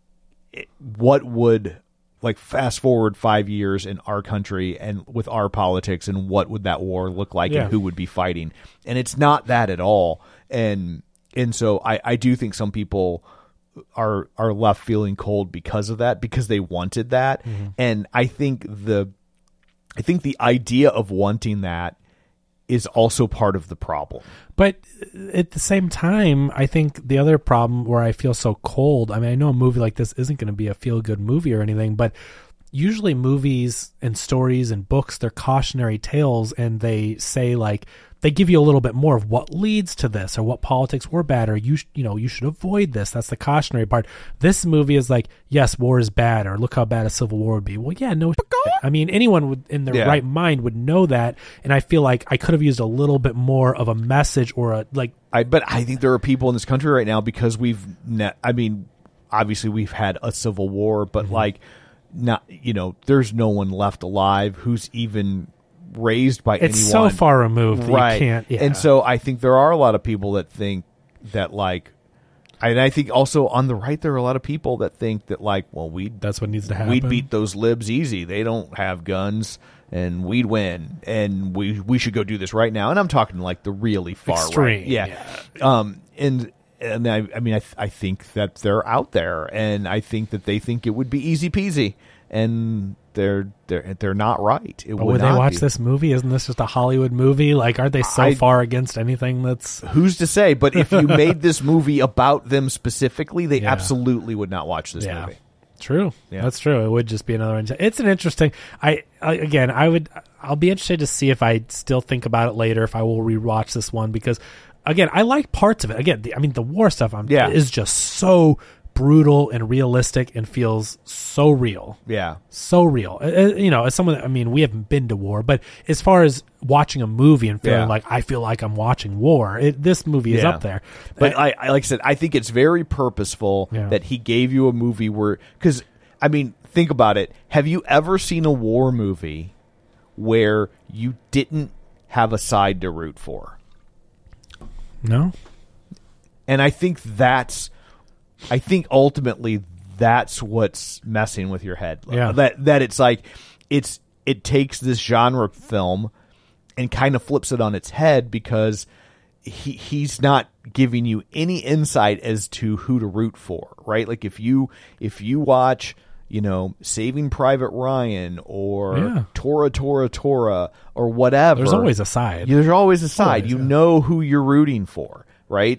what would, like, fast forward 5 years in our country and with our politics, and what would that war look like, and who would be fighting? And it's not that at all. And so I do think some people are left feeling cold because of that, because they wanted that. And I think the idea of wanting that is also part of the problem. But at the same time, I think the other problem where I feel so cold, I mean, I know a movie like this isn't going to be a feel-good movie or anything, but usually movies and stories and books, they're cautionary tales, and they say, like, they give you a little bit more of what leads to this, or what politics were bad, or you should avoid this. That's the cautionary part. This movie is like, yes, war is bad, or look how bad a civil war would be. Well, yeah, no. I mean, anyone would, in their right mind, would know that. And I feel like I could have used a little bit more of a message, or a like. But I think there are people in this country right now, because obviously we've had a civil war, but like, not, there's no one left alive who's even raised by anyone. It's so far removed that you can't. Yeah. And so I think there are a lot of people that think that, like, and I think also on the right there are a lot of people that think that, like, well, that's what needs to happen. We'd beat those libs easy. They don't have guns, and we'd win, and we should go do this right now. And I'm talking like the really far extreme, right. Yeah. And I mean I think that they're out there, and I think that they think it would be easy peasy, and they're not right. But would they watch this movie? Isn't this just a Hollywood movie? Like, aren't they so far against anything that's... Who's to say? But if you made this movie about them specifically, they absolutely would not watch this movie. True. Yeah. That's true. It would just be another... It's an interesting... I'll be interested to see if I still think about it later, if I will rewatch this one, because, again, I like parts of it. Again, the war stuff is just so brutal and realistic and feels so real. Yeah. So real. As someone, I mean, we haven't been to war, but as far as watching a movie and feeling like I feel like I'm watching war, this movie is up there. But I like I said, I think it's very purposeful that he gave you a movie where, because, I mean, think about it. Have you ever seen a war movie where you didn't have a side to root for? No. And I think ultimately that's what's messing with your head. Yeah. That it's like it takes this genre film and kind of flips it on its head, because he's not giving you any insight as to who to root for, right? Like if you watch, Saving Private Ryan or Tora Tora Tora or whatever, there's always a side. There's always a side. You know who you're rooting for, right?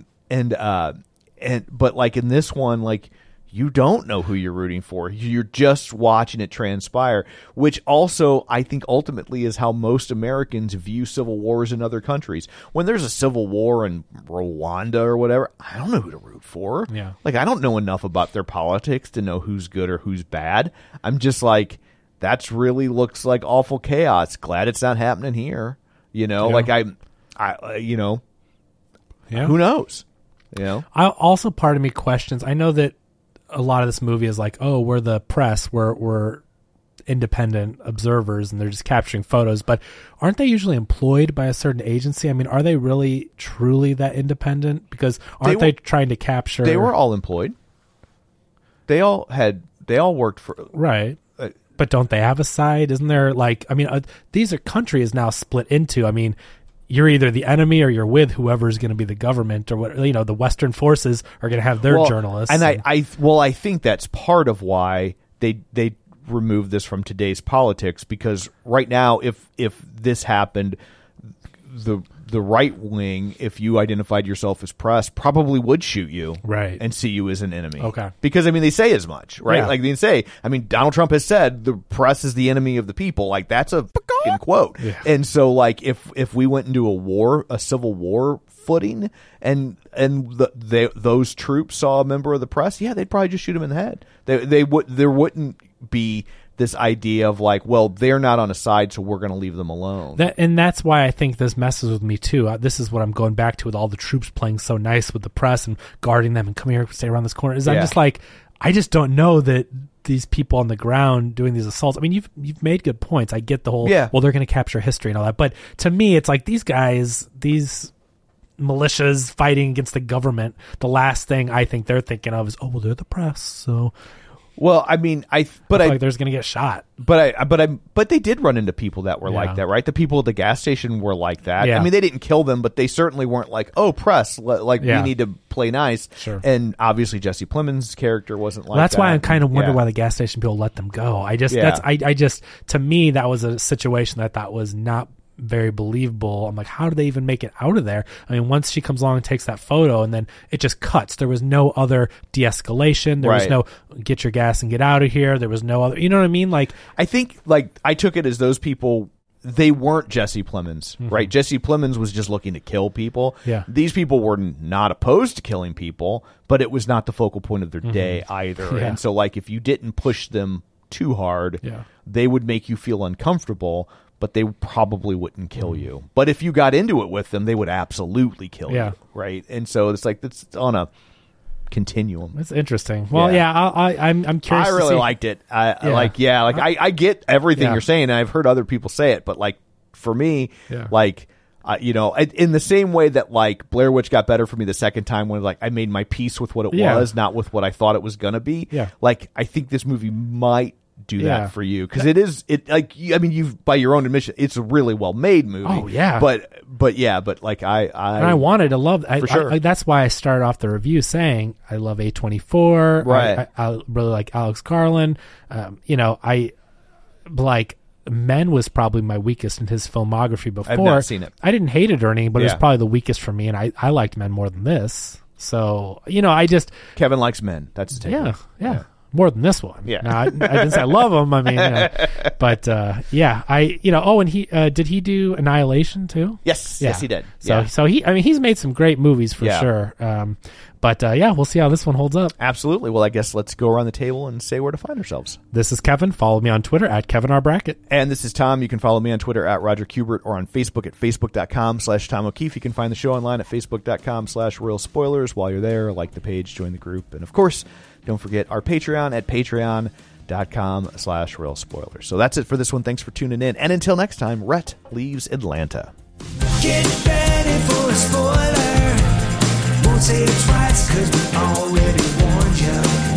But like in this one, like, you don't know who you're rooting for. You're just watching it transpire, which also I think ultimately is how most Americans view civil wars in other countries. When there's a civil war in Rwanda or whatever, I don't know who to root for. Yeah. Like, I don't know enough about their politics to know who's good or who's bad. I'm just like, that's really looks like awful chaos. Glad it's not happening here. Like who knows? Also, part of me questions, I know that a lot of this movie is like, oh, we're the press, we're independent observers, and they're just capturing photos, but aren't they usually employed by a certain agency? I mean, are they really truly that independent? Because aren't they trying to capture... They were all employed. They all worked for... Right. But don't they have a side? Isn't there, like, I mean, these countries now split into, I mean, you're either the enemy or you're with whoever's going to be the government, or what, the Western forces are going to have their journalists. And I think that's part of why they removed this from today's politics, because right now, if this happened, the right wing, if you identified yourself as press, probably would shoot you, right, and see you as an enemy. Okay, because I mean, they say as much, right? Like they say, I mean, Donald Trump has said the press is the enemy of the people. Like, that's a fucking quote. Yeah. And so, like, if we went into a civil war footing, and those troops saw a member of the press, they'd probably just shoot him in the head. There wouldn't be this idea of like, well, they're not on a side, so we're going to leave them alone. And that's why I think this messes with me too. This is what I'm going back to with all the troops playing so nice with the press and guarding them and come here, stay around this corner. I'm just like, I just don't know that these people on the ground doing these assaults. I mean, you've made good points. I get the whole, well, they're going to capture history and all that. But to me, it's like these guys, these militias fighting against the government, the last thing I think they're thinking of is, oh, well, they're the press, so... Well, I mean, I feel like there's going to get shot. But they did run into people that were like that, right? The people at the gas station were like that. Yeah. I mean, they didn't kill them, but they certainly weren't like, oh, press, we need to play nice. Sure. And obviously Jesse Plemons' character wasn't like that. That's why I kind of wonder why the gas station people let them go. I just to me, that was a situation that I thought was not very believable. I'm like, how do they even make it out of there? I mean, once she comes along and takes that photo and then it just cuts. There was no other de-escalation. There was no get your gas and get out of here. There was no other, you know what I mean? Like, I think, like, I took it as those people, they weren't Jesse Plemons, right? Jesse Plemons was just looking to kill people. Yeah. These people were not opposed to killing people, but it was not the focal point of their day either. Yeah. And so, like, if you didn't push them too hard, they would make you feel uncomfortable, but they probably wouldn't kill you. But if you got into it with them, they would absolutely kill you, right? And so it's like, it's on a continuum. It's interesting. Well, I'm curious. I really liked it. I get everything you're saying, and I've heard other people say it, but like for me, like in the same way that like Blair Witch got better for me the second time when like I made my peace with what it was, not with what I thought it was going to be. Yeah. Like I think this movie might do that for you, because you've, by your own admission, it's a really well made movie. Oh yeah, but like I wanted to love. For sure. That's why I started off the review saying I love A24. Right. I really like Alex Garland. I like Men was probably my weakest in his filmography before. I've not seen it. I didn't hate it or anything, but it was probably the weakest for me, and I liked Men more than this. So Kevin likes Men. That's the takeaway. Yeah. More than this one. Yeah. Now, I didn't say I love him. I mean, but and he did he do Annihilation too? Yes, he did. So he's made some great movies for sure. We'll see how this one holds up. Absolutely. Well, I guess let's go around the table and say where to find ourselves. This is Kevin. Follow me on Twitter at Kevin R. Brackett. And this is Tom. You can follow me on Twitter at Roger Kubert or on Facebook at facebook.com/Tom O'Keefe. You can find the show online at facebook.com/Real Spoilers. While you're there, like the page, join the group. And of course, don't forget our Patreon at patreon.com/Real Spoilers. So that's it for this one. Thanks for tuning in. And until next time, Rhett leaves Atlanta. Get ready for a spoiler. Won't say it twice, 'cause we already warned you.